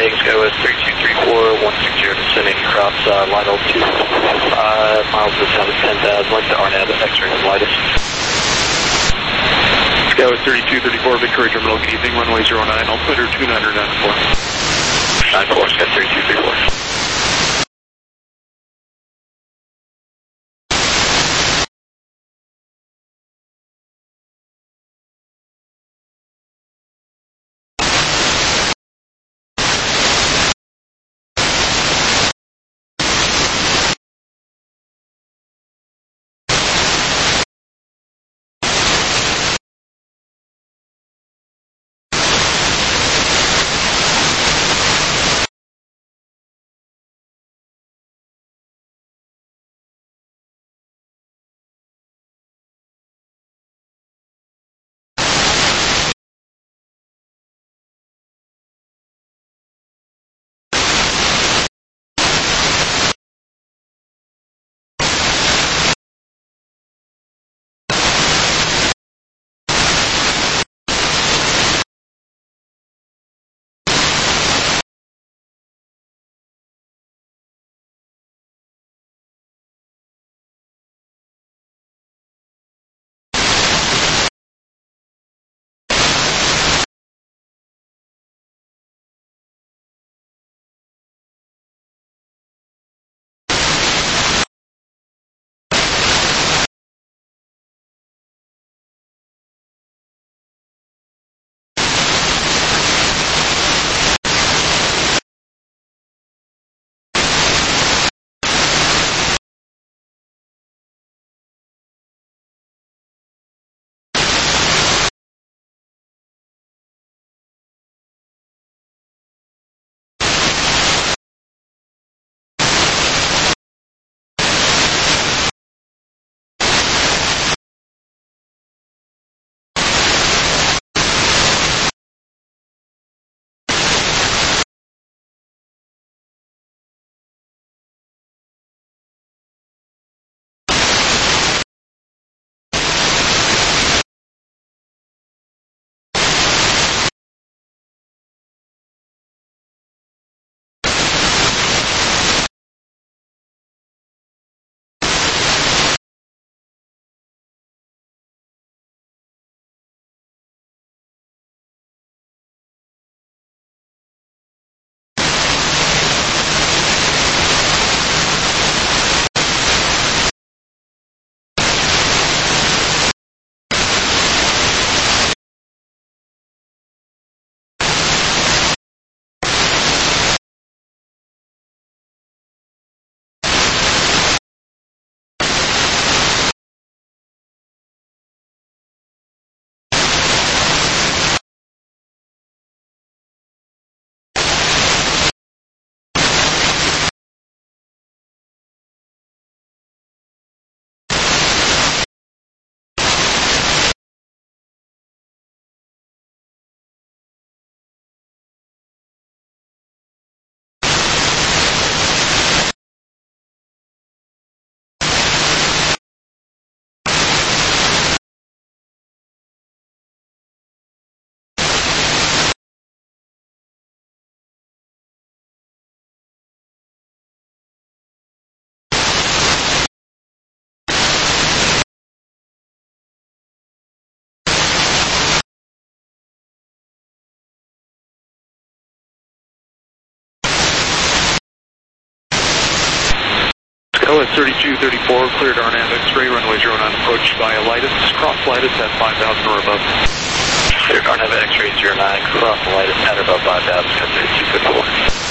heading Skywest 3234, 160 descending across Lionel 255 miles to the south of 10,000, like the RNAV X-ray and lightest. Skywest 3234, Victoria Terminal, good evening, runway 09, altimeter 2994. 94, Sky 3234. Skywest 3234, cleared RNAV X-ray, runway 09, approach via Leitus, cross Leitus at 5,000 or above. Cleared RNAV X-ray 09, cross Leitus at about 5,000, Sky 3234.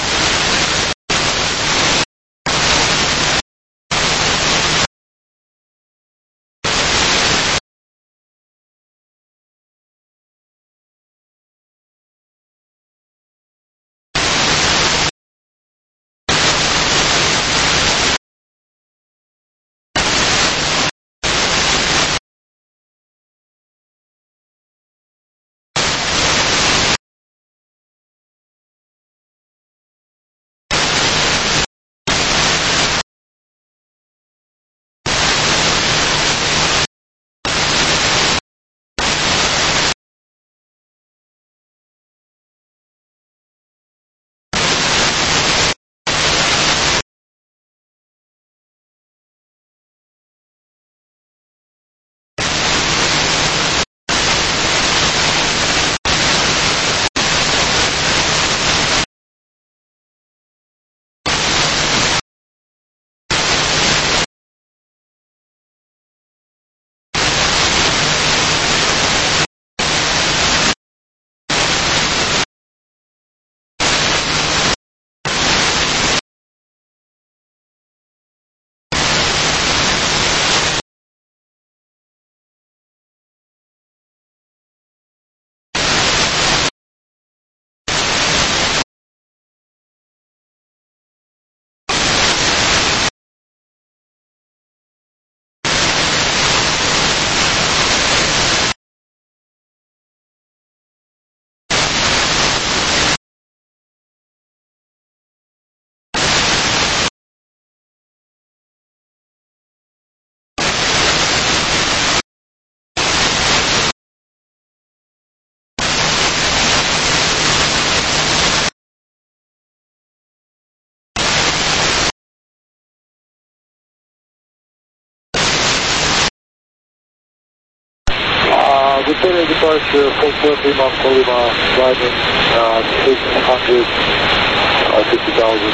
consider departure, full clip, Lima, driving 600, 50,000.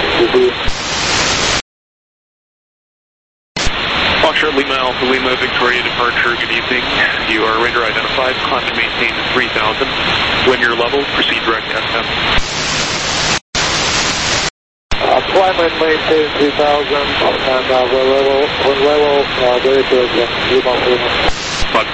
Foxtrot Lima Alpha Lima Victoria departure, good evening. You are radar identified, climb and maintain 3000. When you're level, proceed direct SM. Climb and maintain 3000, and when level, very good, Lima Alpha Lima. Bug.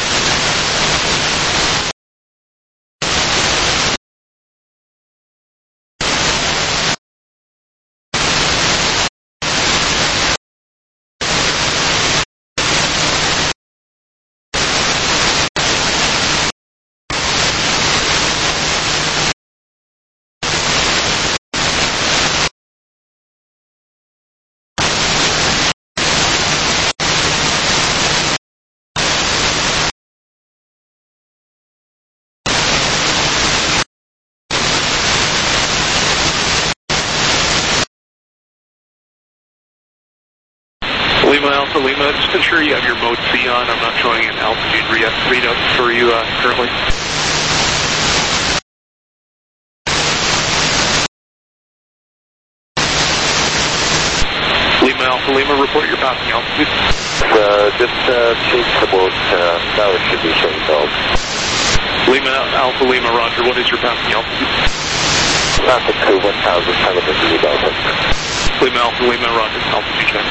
Lima Alpha Lima, just ensure you have your mode C on. I'm not showing an altitude readout for you currently. Lima Alpha Lima, report your passing altitude. Just change the mode, now it should be showing down. Lima Alpha Lima, roger, what is your passing altitude? Traffic to 1,000, telemetry rebound. Lima Alpha Lima, roger, altitude check.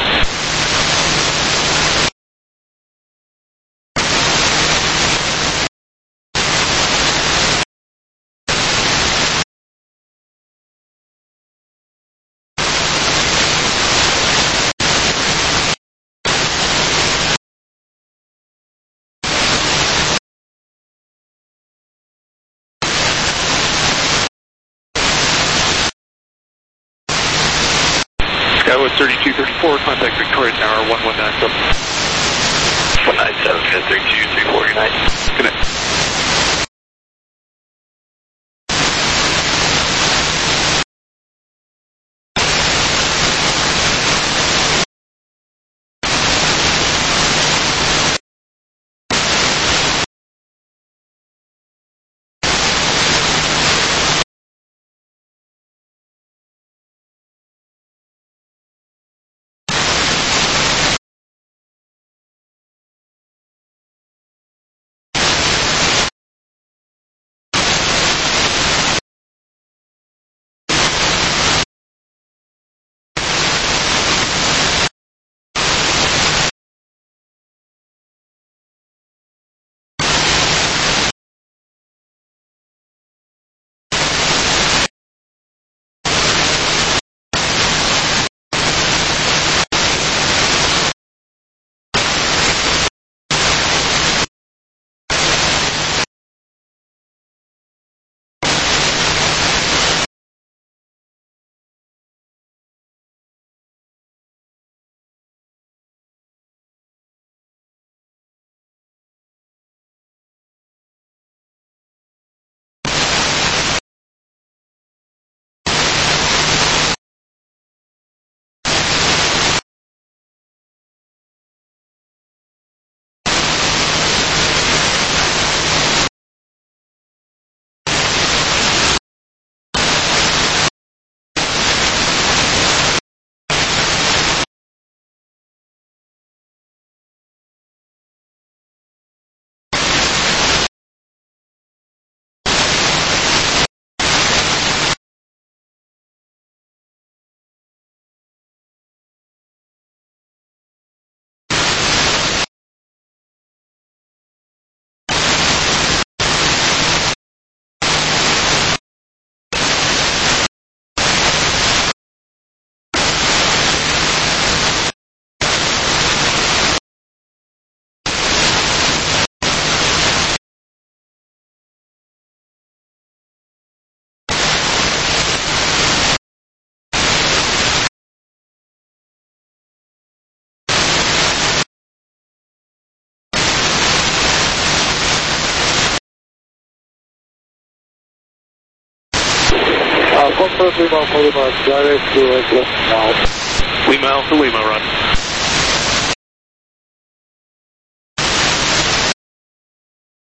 Skywest 3234, contact Victoria Tower 1197. 197, 3234, United. Connect. Confirm Lima Alpha Lima, direct to exit now. Lima Alpha Lima, run.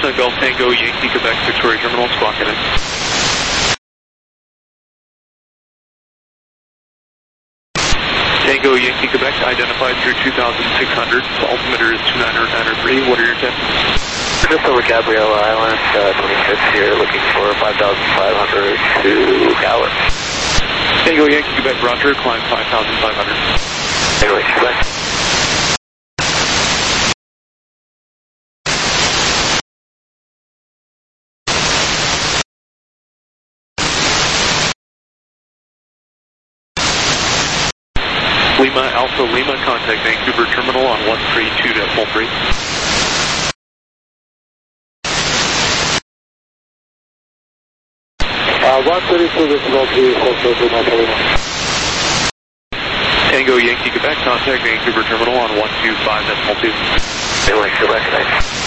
Golf Tango, Yankee, Quebec, Victoria Terminal, squawk in. Tango, Yankee, Quebec, identified through 2600. Altimeter is 29903. What are your intentions? Just over Gabrielle Island, 26 here, looking for 5,500 to Gower. Tango, Yankee, Quebec, Roger, climb 5,500. Tango, Yankee, Quebec. Lima, Alpha Lima, contact Vancouver Terminal on 132.3. 132, this is all 3, Tango, Yankee, Quebec, contact Vancouver Terminal on 125.2. Tango, Yankee, Quebec, thanks.